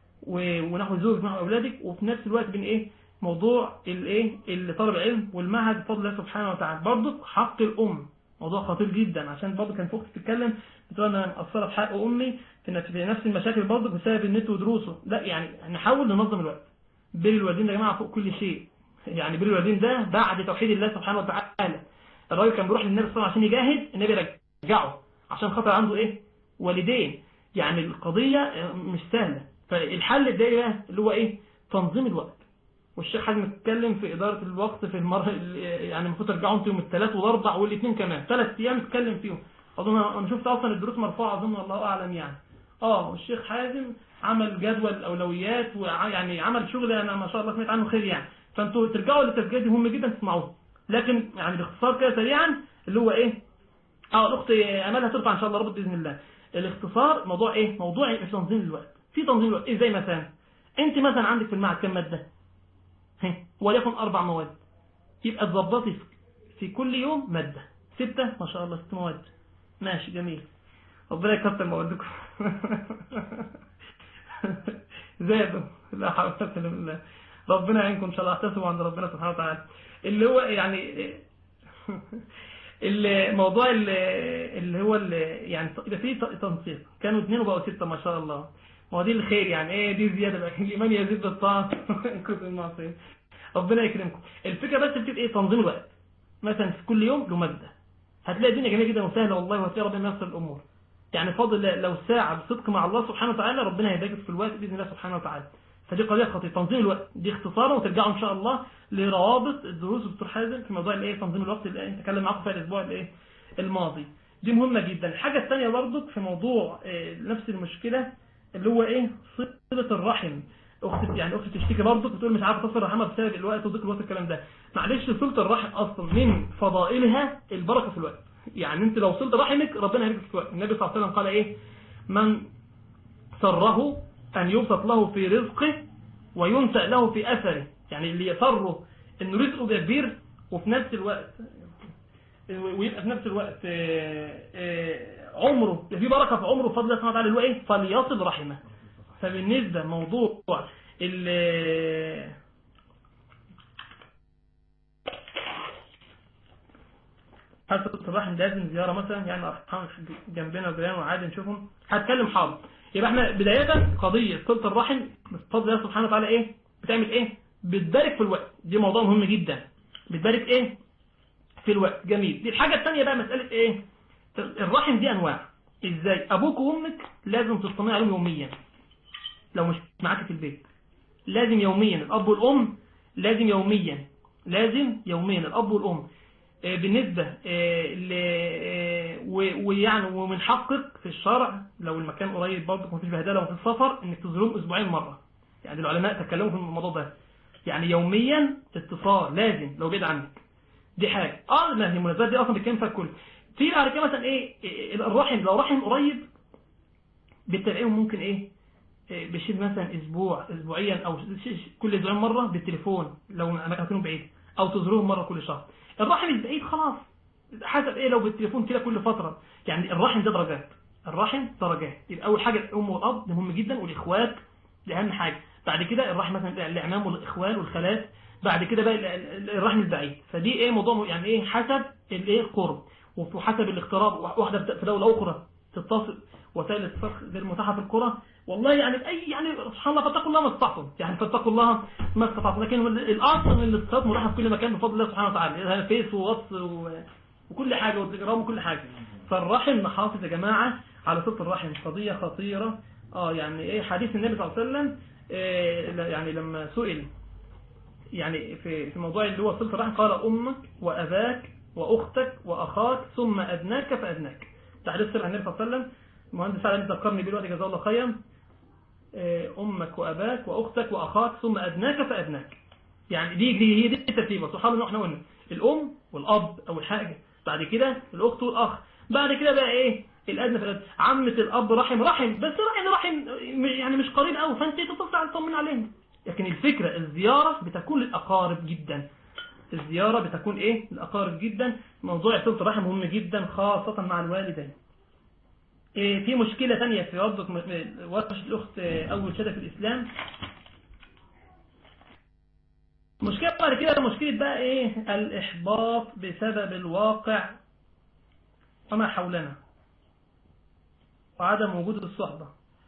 ونحو زوجك ونحو أولادك، وفي نفس الوقت بين إيه موضوع الايه اللي طلب العلم والمعهد بفضل الله سبحانه وتعالى. برضه حق الأم موضوع خطير جدا، عشان برضه كان فوق تتكلم بتقول انا مقصره في حق امي في نفس المشاكل برضه بسبب النت ودروسه. لا يعني نحاول ننظم الوقت. بر الوالدين يا جماعه فوق كل شيء، يعني بر الوالدين ده بعد توحيد الله سبحانه وتعالى. الراجل كان بيروح للنبي صلى الله عليه وسلم عشان يجاهد، النبي رجعه عشان خاطر عنده ايه والدين. يعني القضيه مش سهله، فالحل ده بقى اللي هو ايه تنظيم الوقت. والشيخ حازم اتكلم في إدارة الوقت في المرة يعني المفروض ترجعوا انتم يوم الثلاث والاربع والاثنين كمان ثلاث ايام اتكلم فيهم. اظن انا شفت اصلا الدروس مرفوعه اظن الله اعلم يعني. اه والشيخ حازم عمل جدول الاولويات ويعني عمل شغل انا ما شاء الله سمعت عنه خير يعني. فانتوا ترجعوا للتسجيل دي مهم جدا تسمعوه، لكن يعني باختصار كده سريعا اللي هو ايه اه الاخت امالها ترفع ان شاء الله رب باذن الله. الاختصار موضوع ايه موضوع في تنظيم الوقت. في تنظيم الوقت ازاي؟ مثلا انت مثلا عندك في المعهد كم ماده وليكن أربع مواد، يبقى تظبطي في كل يوم مادة. ستة ما شاء الله ست مواد ماشي جميل ربنا يكتر موادكم زادوا لا حول ولا قوة إلا بالله ربنا يعينكم إن شاء الله احتسبوا عند ربنا سبحانه وتعالى. اللي هو يعني الموضوع اللي هو اللي يعني يبقى فيه تنسيق كانوا اثنين وبقوا ستة ما شاء الله. ما هو دي الخير يعني ايه دي زيادة بقى الإيمان يزيد بالطاعة كتب المعصية ربنا يكرمكم. الفكرة بس بتبقى ايه تنظيم الوقت. مثلا في كل يوم له مادة هتلاقي الدنيا جميلة جدا وسهلة والله، وهتلاقي ربنا ييسر الأمور. يعني فضل لو ساعة بصدق مع الله سبحانه وتعالى ربنا هيبارك في الوقت بإذن الله سبحانه وتعالى. فدي قضية خطيرة تنظيم الوقت دي اختصارا، وترجعوا إن شاء الله لروابط الدروس دكتور حازم في موضوع الايه تنظيم الوقت اللي نتكلم معاكم في الأسبوع الايه الماضي. دي مهمة جدا. الحاجة الثانية برضك في موضوع اه نفس المشكلة اللي هو ايه صلة الرحم. اخت يعني اخت تشتكي برضه بتقول مش عارفه تصل رحمها بسبب الوقت وضيق الوقت الكلام ده. معلش صله الرحم اصلا من فضائلها البركه في الوقت. يعني انت لو صلت رحمك ربنا هيبارك في الوقت. النبي صلى الله عليه وسلم قال ايه من سره ان يبسط له في رزقه وينسأ له في اثره. يعني اللي يسره انه رزقه ده كبير وفي نفس الوقت ويبقى في نفس الوقت عمره في بركه في عمره بفضل الله سبحانه وتعالى اللي هو ايه فليصل رحمه. فبالنسبة موضوع ال هل صلة الرحم لازم زيارة مثلا؟ يعني أرحام جنبنا وجيران وعادي نشوفهم. هتكلم حاضر. يبقى احنا بداية قضية صلة الرحم بفضل الله سبحانه وتعالى ايه بتعمل ايه؟ بتبارك في الوقت. دي موضوع مهم جدا. بتبارك ايه في الوقت. جميل. دي الحاجة الثانية بقى مسألة ايه؟ الرحم دي انواع. ازاي؟ ابوك وامك لازم تطمئن عليهم يوميا لو مش معاك في البيت. لازم يوميا. الاب والام لازم يوميا لازم يوميا الاب والام. بالنسبة ل ويعني ومن حقك في الشرع لو المكان قريب برضه مفيش بهدله وفي السفر انك تزورهم اسبوعين مرة. يعني العلماء تكلموا في الموضوع ده. يعني يوميا اتصال لازم لو بعيد عنك. دي حاجة. اه ما هي المناسبات دي اصلا بتكلم فيها الكل. في بعد كده مثلا ايه الرحم لو رحم قريب بالتبعيهم ممكن ايه بشيل مثلا اسبوع اسبوعيا او كل اسبوعين مرة بالتليفون لو اماكنهم بعيد او تزوروهم مرة كل شهر. الرحم البعيد خلاص حسب ايه لو بالتليفون كده كل فترة. يعني الرحم ده درجات. الرحم درجات. يبقى اول حاجة الام والاب ده مهم جدا والاخوات دي اهم حاجة. بعد كده الرحم مثلا الاعمام والاخوال والخالات. بعد كده بقى الرحم البعيد. فدي ايه موضوع يعني ايه حسب الايه القرب وحسب الاقتراب. واحدة في دولة اخرى تتصل وسائل الاتصال غير متاحة في القرى. والله يعني اي يعني سبحان الله فاتقوا الله ما استطعتم. يعني فاتقوا الله ما استطعتم. لكن الاصل ان الاتصال متاح في كل مكان بفضل الله سبحانه وتعالى. فيس وواتس وكل حاجة وتليجرام وكل حاجة. فالرحم نحافظ يا جماعة على صلة الرحم. قضية خطيرة. اه يعني ايه حديث النبي صلى الله عليه وسلم إيه يعني لما سئل يعني في في موضوع اللي هو صلة الرحم قال امك واباك واختك واخاك ثم ادناك فادناك. تحديث عن النبي صلى الله عليه وسلم. المهندس علي ذكرني بالوقت جزاه الله خيرا. امك واباك واختك واخاك ثم ادناك فادناك. يعني دي دي هي دي الترتيب. سبحان الله احنا قلنا الام والاب اول حاجه. بعد كده الاخت والاخ. بعد كده بقى ايه الادنى في الادنى. عمه الاب رحم رحم بس رحم رحم يعني مش قريب قوي فانت تتصل على تطمن عليهم. لكن الفكره الزياره بتكون للاقارب جدا. الزياره بتكون ايه للاقارب جدا. موضوع صله الرحم مهم جدا خاصه مع الوالدين. إيه في مشكله ثانيه في وضع ورشه الاخت اول شهاده في الاسلام. مشكلة بعد كده مشكلة بقى ايه الإحباط بسبب الواقع وما حولنا وعدم وجود الصحبة.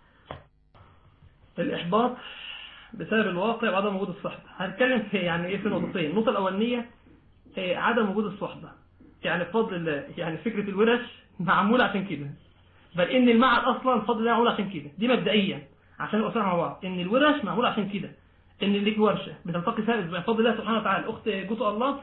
الإحباط بسبب الواقع وعدم وجود الصحبة. هنتكلم في يعني ايه في نقطتين. النقطة الأولانية إيه عدم وجود الصحبة. يعني بفضل الله يعني فكرة الورش معمولة عشان كده. بل إن المعهد أصلا بفضل الله معمول عشان كده. دي مبدئيا عشان نقصر مع بعض إن الورش معمولة عشان كده. ان ليك ورشه بتلتقي فيها بفضل الله سبحانه وتعالى. اخت جوته الله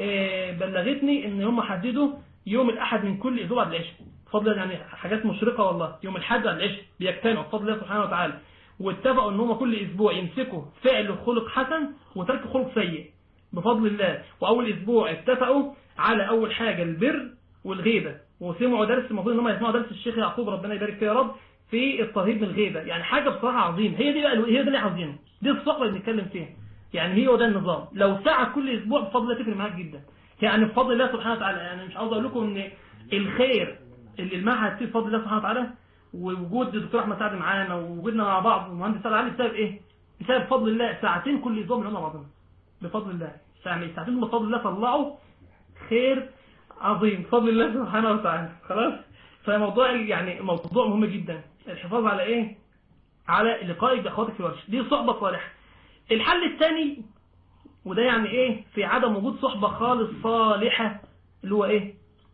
بلغتني ان هم حددوا يوم الاحد من كل اسبوع بعد العشاء بفضل الله. يعني حاجات مشرقه والله. يوم الاحد بعد العشاء بيجتمعوا بفضل الله سبحانه وتعالى واتفقوا ان هم كل اسبوع يمسكوا فعل خلق حسن وترك خلق سيء بفضل الله. واول اسبوع اتفقوا على اول حاجه البر والغيبه وسمعوا درس. المفروض ان هم يسمعوا درس الشيخ يعقوب ربنا يبارك فيه يا رب في الترهيب من الغيبه. يعني حاجه بصراحه عظيمه. هي دي بقى هي دي اللي عاوزينه. دي الصحبه اللي بنتكلم فيها. يعني هي وده النظام. لو ساعه كل اسبوع بفضل الله تفرق معاك جدا. يعني بفضل الله سبحانه وتعالى. يعني مش عاوز اقول لكم ان الخير اللي المعهد فيه بفضل الله سبحانه وتعالى ووجود الدكتور احمد سعد معانا ووجودنا مع بعض والمهندس سعد علي بسبب ايه؟ بسبب بفضل الله ساعتين كل اسبوع بنقعد مع بعضنا بفضل الله. ساعتين بفضل الله طلعوا خير عظيم بفضل الله سبحانه وتعالى. خلاص. فموضوع يعني موضوع مهم جدا. الحفاظ على ايه؟ على لقائك باخواتك في الورش. دي صحبه صالحه. الحل الثاني وده يعني ايه في عدم وجود صحبه خالص صالحه اللي هو ايه؟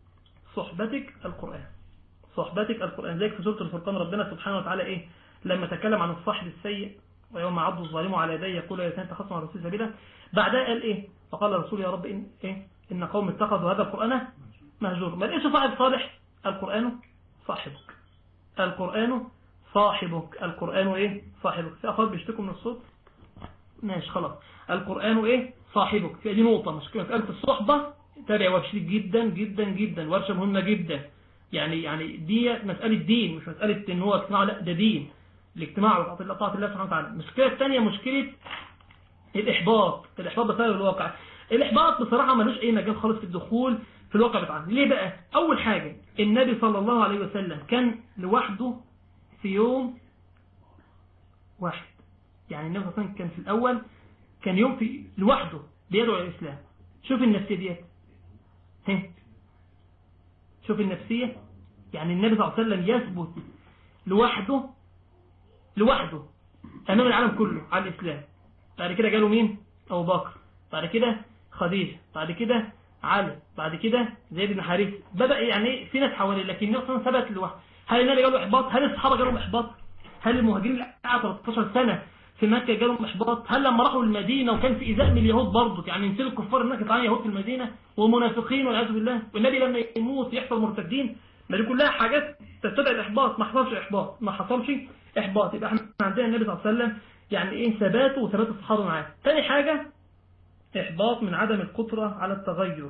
صحبتك القرآن. صحبتك القرآن. ذلك في سورة الفرقان ربنا سبحانه وتعالى ايه لما تكلم عن الصاحب السيء ويوم عض الظالم على يديه يقول يا ليتني اتخذت مع الرسول سبيلا. بعدها قال ايه؟ فقال الرسول يا رب إن ايه ان قوم اتخذوا هذا القرآن مهجور. ما لقيش صاحب صالح. القرآن صاحبك. القرآن صاحبك. القرآن ايه صاحبك. في اخوات بيشتكوا من الصوت ماشي خلاص. القرآن ايه صاحبك. في دي نقطة مشكلة في الصحبة. تابع ورشة جدا جدا جدا. ورشة مهمة جدا. يعني يعني دي مسألة دين مش مسألة ان هو اجتماع. لا ده دين. الاجتماع وطاعة الله سبحانه وتعالى. المشكلة الثانية مشكلة الإحباط. الإحباط بسبب الواقع. الإحباط بصراحة ملوش أي مجال خالص في الدخول في الواقع بتاعنا. ليه بقى؟ أول حاجة النبي صلى الله عليه وسلم كان لوحده في يوم واحد. يعني النبي صلى الله عليه وسلم كان في الأول كان يوم في لوحده بيدعو الإسلام. شوف النفسية ديت. شوف النفسية. يعني النبي صلى الله عليه وسلم يثبت لوحده لوحده أمام العالم كله على الإسلام. بعد كده جاله مين؟ أبو بكر، بعد كده خديجة، بعد كده علي، بعد كده زيد بن حارثة. بدأ يعني في ناس حواليه، لكن نفسه ثبت لوحده. هل النبي جاله إحباط؟ هل الصحابة جالهم إحباط؟ هل المهاجرين اللي قعدوا ثلاثة عشر سنة في مكة جالهم إحباط؟ هل لما راحوا المدينة وكان في إيذاء من اليهود برضه، يعني ينسل الكفار إنك تعاني يهود في المدينة ومنافقين والعياذ بالله، والنبي لما يموت يحصل مرتدين؟ ما دي كلها حاجات تستدعي الإحباط. ما حصلش إحباط، ما حصلش إحباط. يبقى احنا عندنا النبي صلى الله عليه وسلم يعني إيه ثباته وثبات الصحابة معاه. ثاني حاجة إحباط من عدم القدرة على التغير.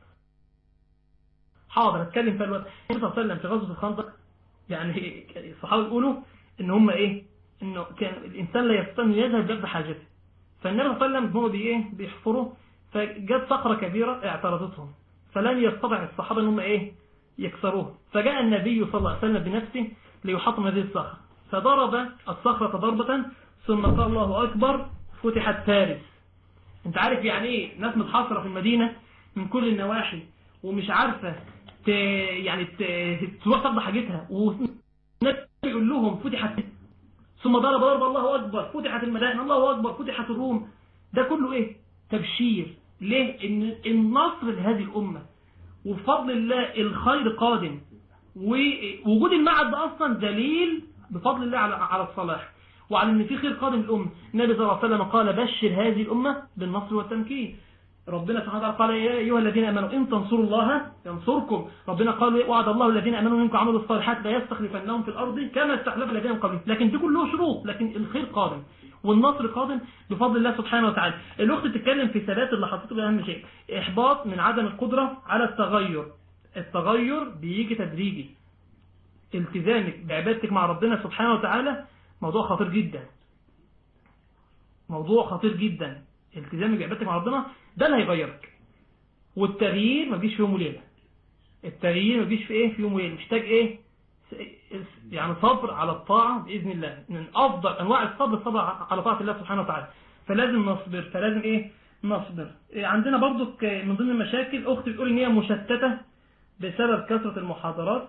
حاضر اتكلم في الوقت. النبي صلى الله عليه وسلم في غزوة الخندق يعني الصحابة يقولوا ان هم ايه، انه كان الانسان لا يستطيع ان يذهب جد حاجته. فالنبي صلى الله عليه وسلم هو بي ايه بيحفروا، فجت صخرة كبيرة اعترضتهم، فلن يستطيع الصحابة ان هم ايه يكسروها. فجاء النبي صلى الله عليه وسلم بنفسه ليحطم هذه الصخرة، فضرب الصخرة ضربة ثم قال الله اكبر فتحت فارس. انت عارف يعني ايه ناس متحاصرة في المدينة من كل النواحي ومش عارفة ت... يعني ت... تروح تقضي حاجتها، والنبي يقول لهم فتحت، ثم ضرب ضرب الله أكبر فتحت المدائن، الله أكبر فتحت الروم. ده كله ايه تبشير. ليه؟ ان النصر لهذه الأمة وبفضل الله الخير قادم، ووجود المعهد ده أصلا دليل بفضل الله على على الصلاح وعلى ان في خير قادم للأمة. النبي صلى الله عليه وسلم قال بشر هذه الأمة بالنصر والتمكين. ربنا سبحانه وتعالى قال يا أيها الذين آمنوا إن تنصروا الله ينصركم. ربنا قال وعد الله الذين آمنوا منكم وعملوا الصالحات لا يستخلفنهم في الأرض كما استخلف الذين من قبلهم. لكن دي كله شروط، لكن الخير قادم والنصر قادم بفضل الله سبحانه وتعالى. الأخت تتكلم في ثبات اللي حطيته بأهم شيء، إحباط من عدم القدرة على التغير. التغير بيجي تدريجي. التزامك بعبادتك مع ربنا سبحانه وتعالى موضوع خطير جدا، موضوع خطير جدا. التزامك بعبادتك مع ربنا ده اللي هيغيرك. والتغيير ما بيجيش في يوم وليله. التغيير ما بيجيش في ايه في يوم وليله. محتاج ايه يعني صبر على الطاعه باذن الله. من افضل انواع الصبر الصبر على طاعه الله سبحانه وتعالى. فلازم نصبر، فلازم ايه نصبر. إيه عندنا برضو من ضمن المشاكل اخت بتقول ان هي مشتته بسبب كثره المحاضرات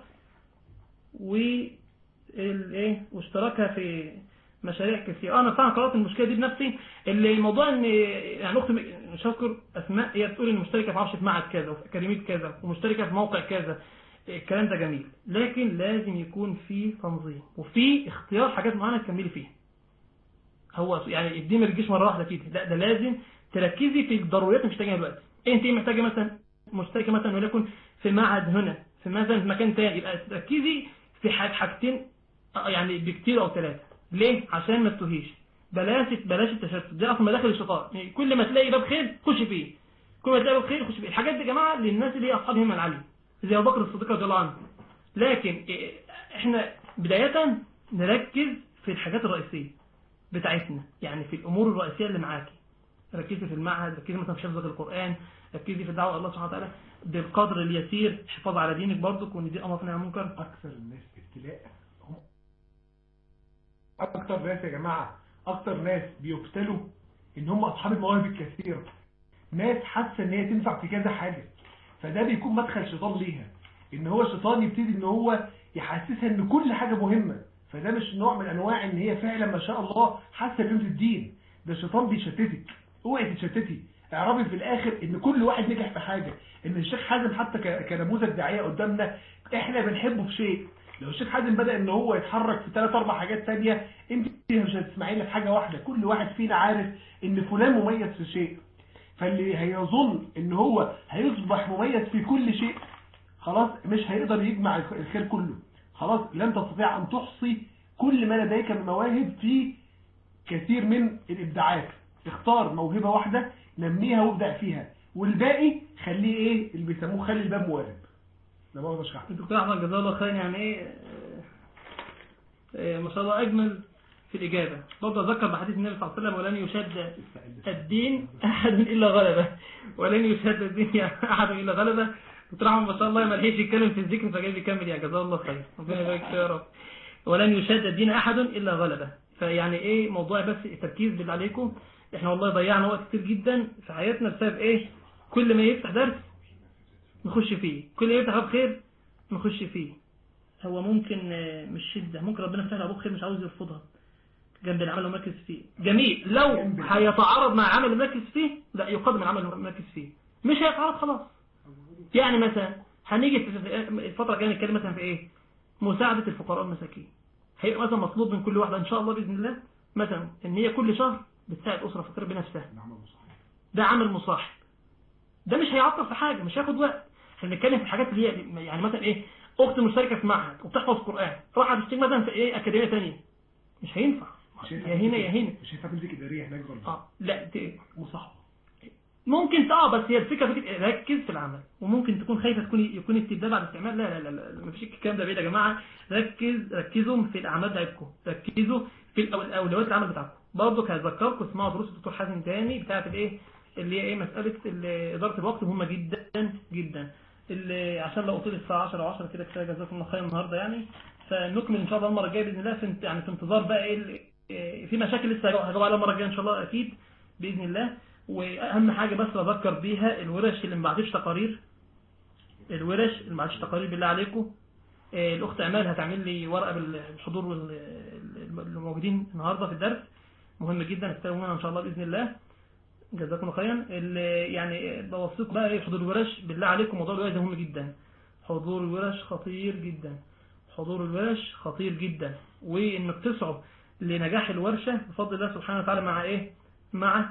والايه واشتراكها في مشاريع كثيرة. انا فعلا قرأت المشكلة دي بنفسي. اللي الموضوع ان يعني اختي مش هذكر اسماء، هي بتقول ان مشتركة في عرش في معهد كذا وفي اكاديمية كذا ومشتركة في موقع كذا. الكلام ده جميل، لكن لازم يكون في تنظيم وفي اختيار حاجات معينة تكملي فيها. هو يعني الدين ما بيجيش مرة واحدة كده، لا ده لازم تركزي في الضروريات مش محتاجها دلوقتي. انت محتاجة مثلا مشتركة مثلا وليكن في معهد هنا في مثلا في مكان تاني، يبقى تركزي في حاجتين يعني بكتير او ثلاثة. ليه؟ عشان ما تتوهيش. بلاش بلاش التشتت، ده اصلا مداخل الشيطان. يعني كل ما تلاقي باب خير خش فيه، كل ما تلاقي باب خير خش فيه. الحاجات دي يا جماعه للناس اللي هي اصحاب همه العاليه زي ابو بكر الصديق رضي الله عنه. لكن احنا بدايه نركز في الحاجات الرئيسيه بتاعتنا، يعني في الامور الرئيسيه اللي معاكي. ركزي في المعهد، ركزي مثلا في حفظ القران، ركزي في الدعوه الله سبحانه وتعالى بالقدر اليسير. حفاظ على دينك برضك، وان دي امر نهي عن المنكر. اكثر الناس ابتلاء هم اكتر ناس يا جماعة، اكتر ناس بيبتلوا ان هم اصحاب المواهب الكثيرة، ناس حاسة ان هي تنفع في كذا حاجة. فده بيكون مدخل شيطان ليها، ان هو الشيطان يبتدي ان هو يحسسها ان كل حاجة مهمة. فده مش نوع من انواع ان هي فعلا ما شاء الله حاسة بقيمة الدين. ده الشيطان بيشتتك. اوعي تتشتتي. اعرفي في الاخر ان كل واحد نجح في حاجة. ان الشيخ حازم حتى كنموذج داعية قدامنا احنا بنحبه في شيء. لو الشيخ حازم بدأ ان هو يتحرك في ثلاث اربع حاجات تانية، انت مش هتسمعي لك حاجة واحدة. كل واحد فينا عارف ان فلان مميز في شيء. فاللي هيظن ان هو هيصبح مميز في كل شيء خلاص مش هيقدر يجمع الخير كله. خلاص لن تستطيع ان تحصي كل ما لديك من مواهب في كثير من الابداعات. اختار موهبة واحدة نميها وابدأ فيها، والباقي خليه ايه اللي بيسموه خلي الباب موارب. لا ما بشرح. الدكتور احمد جزاه الله خير. يعني ايه ما شاء الله اجمل في الاجابه. برضه ذكر بحديث النبي صلى الله عليه وسلم ولن يشد الدين احد الا غلبه، ولن يشد الدين احد الا غلبه. دكتور احمد ما شاء الله ما لحقش يتكلم في الذكر فجاي يكمل. يا جزاه الله خير، ربنا يبارك فيه يا رب. ولن يشد الدين احد الا غلبه. فيعني ايه موضوع بس التركيز بالله عليكم. احنا والله ضيعنا وقت كتير جدا في حياتنا بسبب ايه؟ كل ما يفتح درس نخش فيه، كل ما يفتح باب خير نخش فيه. هو ممكن مش شدة، ممكن ربنا فتح ابوك خير مش عاوز يرفضها جنب العمل اللي مركز فيه. جميل. لو هيتعارض مع العمل اللي مركز فيه لا يقدم العمل اللي مركز فيه. مش هيتعارض خلاص. يعني مثلا هنيجي في الفترة الجاية نتكلم مثلا في ايه؟ مساعدة الفقراء والمساكين. هيبقى مثلا مطلوب من كل واحدة ان شاء الله باذن الله مثلا ان هي كل شهر بتساعد اسرة فقيرة بنفسها. ده عمل مصاحب. ده مش هيعطل في حاجة، مش هياخد وقت. احنا بنتكلم في الحاجات اللي هي يعني مثلا ايه؟ اخت مشتركه في معهد وبتحفظ قرآن راح تشتغل مثلا في ايه اكاديميه ثانيه، مش هينفع. يا هنا يا هنا مش هينفع تمسك اداريه هناك برضه. اه لا دي مصاحبه ممكن اه بس هي الفكره فكره ركز في العمل. وممكن تكون خايفه تكون يكون استبدال بعد استعمال. لا لا لا, لا. مفيش الكلام ده بعيد يا جماعه. ركز ركزوا في الاعمال بتاعتكم، ركزوا في الاولويات العمل بتاعكم. برضه هذكركم اسمعوا دروس الدكتور حازم تاني بتاعه الايه اللي هي ايه مساله اداره الوقت مهمه جدا جدا. اللي عشان لو قلت الساعه عشرة وعشرة كده كده جزاكم الله خير النهارده يعني. فنكمل ان شاء الله المره الجايه باذن الله في يعني في انتظار بقى ايه في مشاكل لسه هجاوب عليها المره الجايه ان شاء الله اكيد باذن الله. واهم حاجه بس بذكر بيها الورش اللي ما بعتش تقارير. الورش اللي ما بعتش تقارير بالله عليكم. الاخت امال هتعمل لي ورقه بالحضور اللي موجودين النهارده في الدرس مهم جدا استلمونا ان شاء الله باذن الله جزاكم الله خيرا. يعني بوصيكم بقى ايه حضور الورش بالله عليكم. موضوع الورش ده مهم جدا. حضور الورش خطير جدا. حضور الورش خطير جدا. وانك تسعوا لنجاح الورشه بفضل الله سبحانه وتعالى مع ايه مع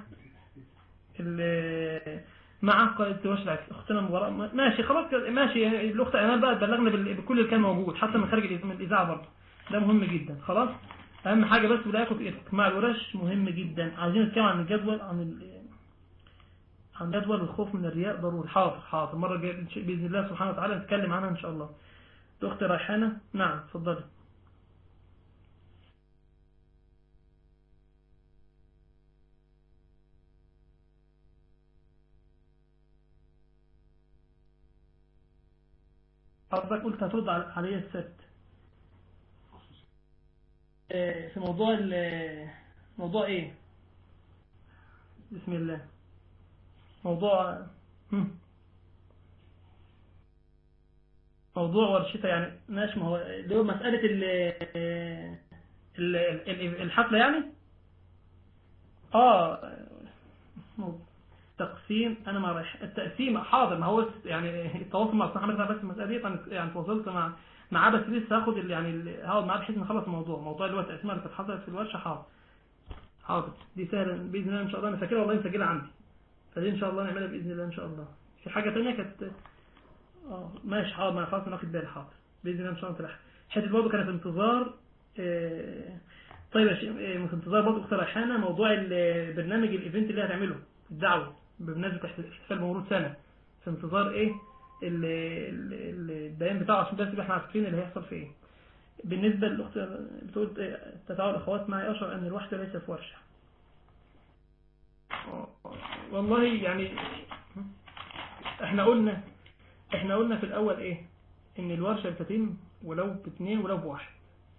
مع قائد ورشه العكس اختنا المباراه ماشي خلاص ماشي. الاخت امال بقى تبلغنا بكل اللي كان موجود حتى من خارج الاذاعه برضه ده مهم جدا. خلاص اهم حاجه بس بدايتكم مع الورش مهم جدا. عايزين نتكلم عن الجدول عن عن جدول الخوف من الرياء ضروري. حاضر حاضر المره الجايه باذن الله سبحانه وتعالى نتكلم عنها ان شاء الله. اختي ريحانه نعم اتفضلي. حضرتك قلت هترد عليا السبت في موضوع موضوع ايه بسم الله موضوع موضوع ورشتها يعني ماشي. ما هو اللي هو مسألة الحفلة يعني اه تقسيم. انا ما رايح التقسيم حاضر. ما هو يعني التواصل مع محمد بس المسألة دي يعني تواصلت مع معاه بس لسه هاخد يعني هقعد معاه بحيث نخلص الموضوع. موضوع اللي هو التقسيمه اللي كانت حصلت في الورشه حاضر حاضر دي سهله باذن الله ان شاء الله. انا فاكرها والله مسجلها عندي فدي ان شاء الله نعملها باذن الله ان شاء الله. في حاجه ثانيه كانت اه ماشي حاضر ما خلاص ناخد بالي حاضر باذن الله ان شاء الله تلحق. حته برضه كانت في انتظار آه طيب يا شيخ في انتظار برضه اختي ريحانه موضوع البرنامج الايفنت اللي هتعمله الدعوه بمناسبه احتفال بمرور سنه. في انتظار ايه البيان بتاعه عشان بس احنا عارفين اللي هيحصل في ايه. بالنسبه للاخت بتقول تتعاون الاخوات معي اشعر ان الوحده ليس في ورشه. والله يعني احنا قلنا احنا قلنا في الاول ايه ان الورشه بتتم ولو باثنين ولو بواحد.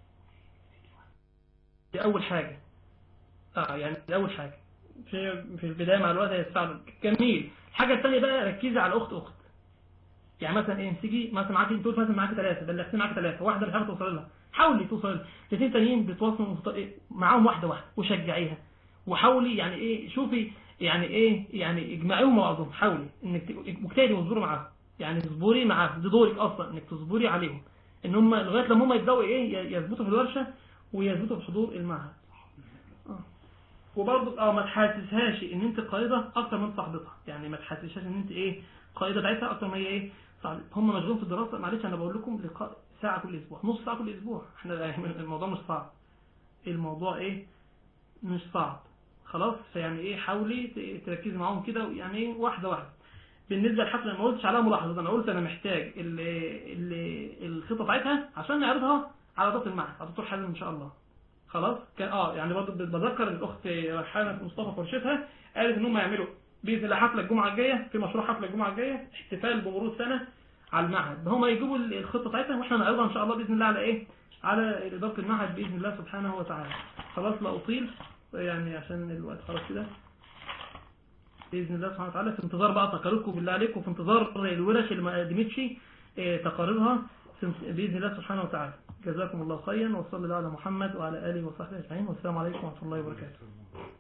دي اول حاجه اه يعني دي اول حاجه في في البدايه مع الوقت هيتفاعلوا جميل. الحاجه الثانيه بقى ركزي على اخت اخت يعني مثلا ايه تيجي مثلا معاكي تقول مثلا معاكي ثلاثه بلغتي معاكي ثلاثه واحده مش عارفه توصل لها حاولي توصل لها. الاثنين تانيين بتواصلوا معاهم واحده واحده وشجعيها وحاولي يعني ايه شوفي يعني ايه يعني اجمعيهم مع بعضهم. حاولي انك مجتهدي واصبري معاهم يعني اصبري معاهم. دي دورك اصلا انك تصبري عليهم ان هم لغايه لما هم يبداوا ايه يثبتوا في الورشه ويثبتوا في حضور المعهد. اه وبرضه اه ما تحسسهاش ان انت قائده اكتر من صاحبتها. يعني ما تحسسهاش ان انت ايه قائده بتاعتها اكتر ما هي ايه صعب. هم مشغولين في الدراسه. معلش انا بقول لكم لقاء ساعه كل اسبوع نص ساعه كل اسبوع. احنا الموضوع مش صعب. الموضوع ايه مش صعب خلاص. فيعني ايه حاولي تركزي معاهم كده يعني ايه واحده واحده. بالنسبه للحفله ما قلتش عليها ملاحظه. انا قلت انا محتاج الخطه بتاعتها عشان نعرضها على اداره المعهد على الدكتور حازم ان شاء الله. خلاص كان اه يعني برضه بذكر الاخت ريحانه مصطفى فرشتها قالت ان هم يعملوا باذن الله حفله الجمعه الجايه في مشروع حفله الجمعه الجايه احتفال بمرور سنه على المعهد. هم يجيبوا الخطه بتاعتها واحنا نعرضها ان شاء الله باذن الله على ايه على اداره المعهد باذن الله سبحانه وتعالى. خلاص لا اطيل يعني عشان الوقت خلاص كده باذن الله سبحانه وتعالى. في انتظار بقى تقاريركم بالله عليكم. في انتظار الورش اللي ما قدمتش تقاريرها بإذن الله سبحانه وتعالى. جزاكم الله خيرا، وصلى الله على محمد وعلى آله وصحبه أجمعين، والسلام عليكم ورحمة الله وبركاته.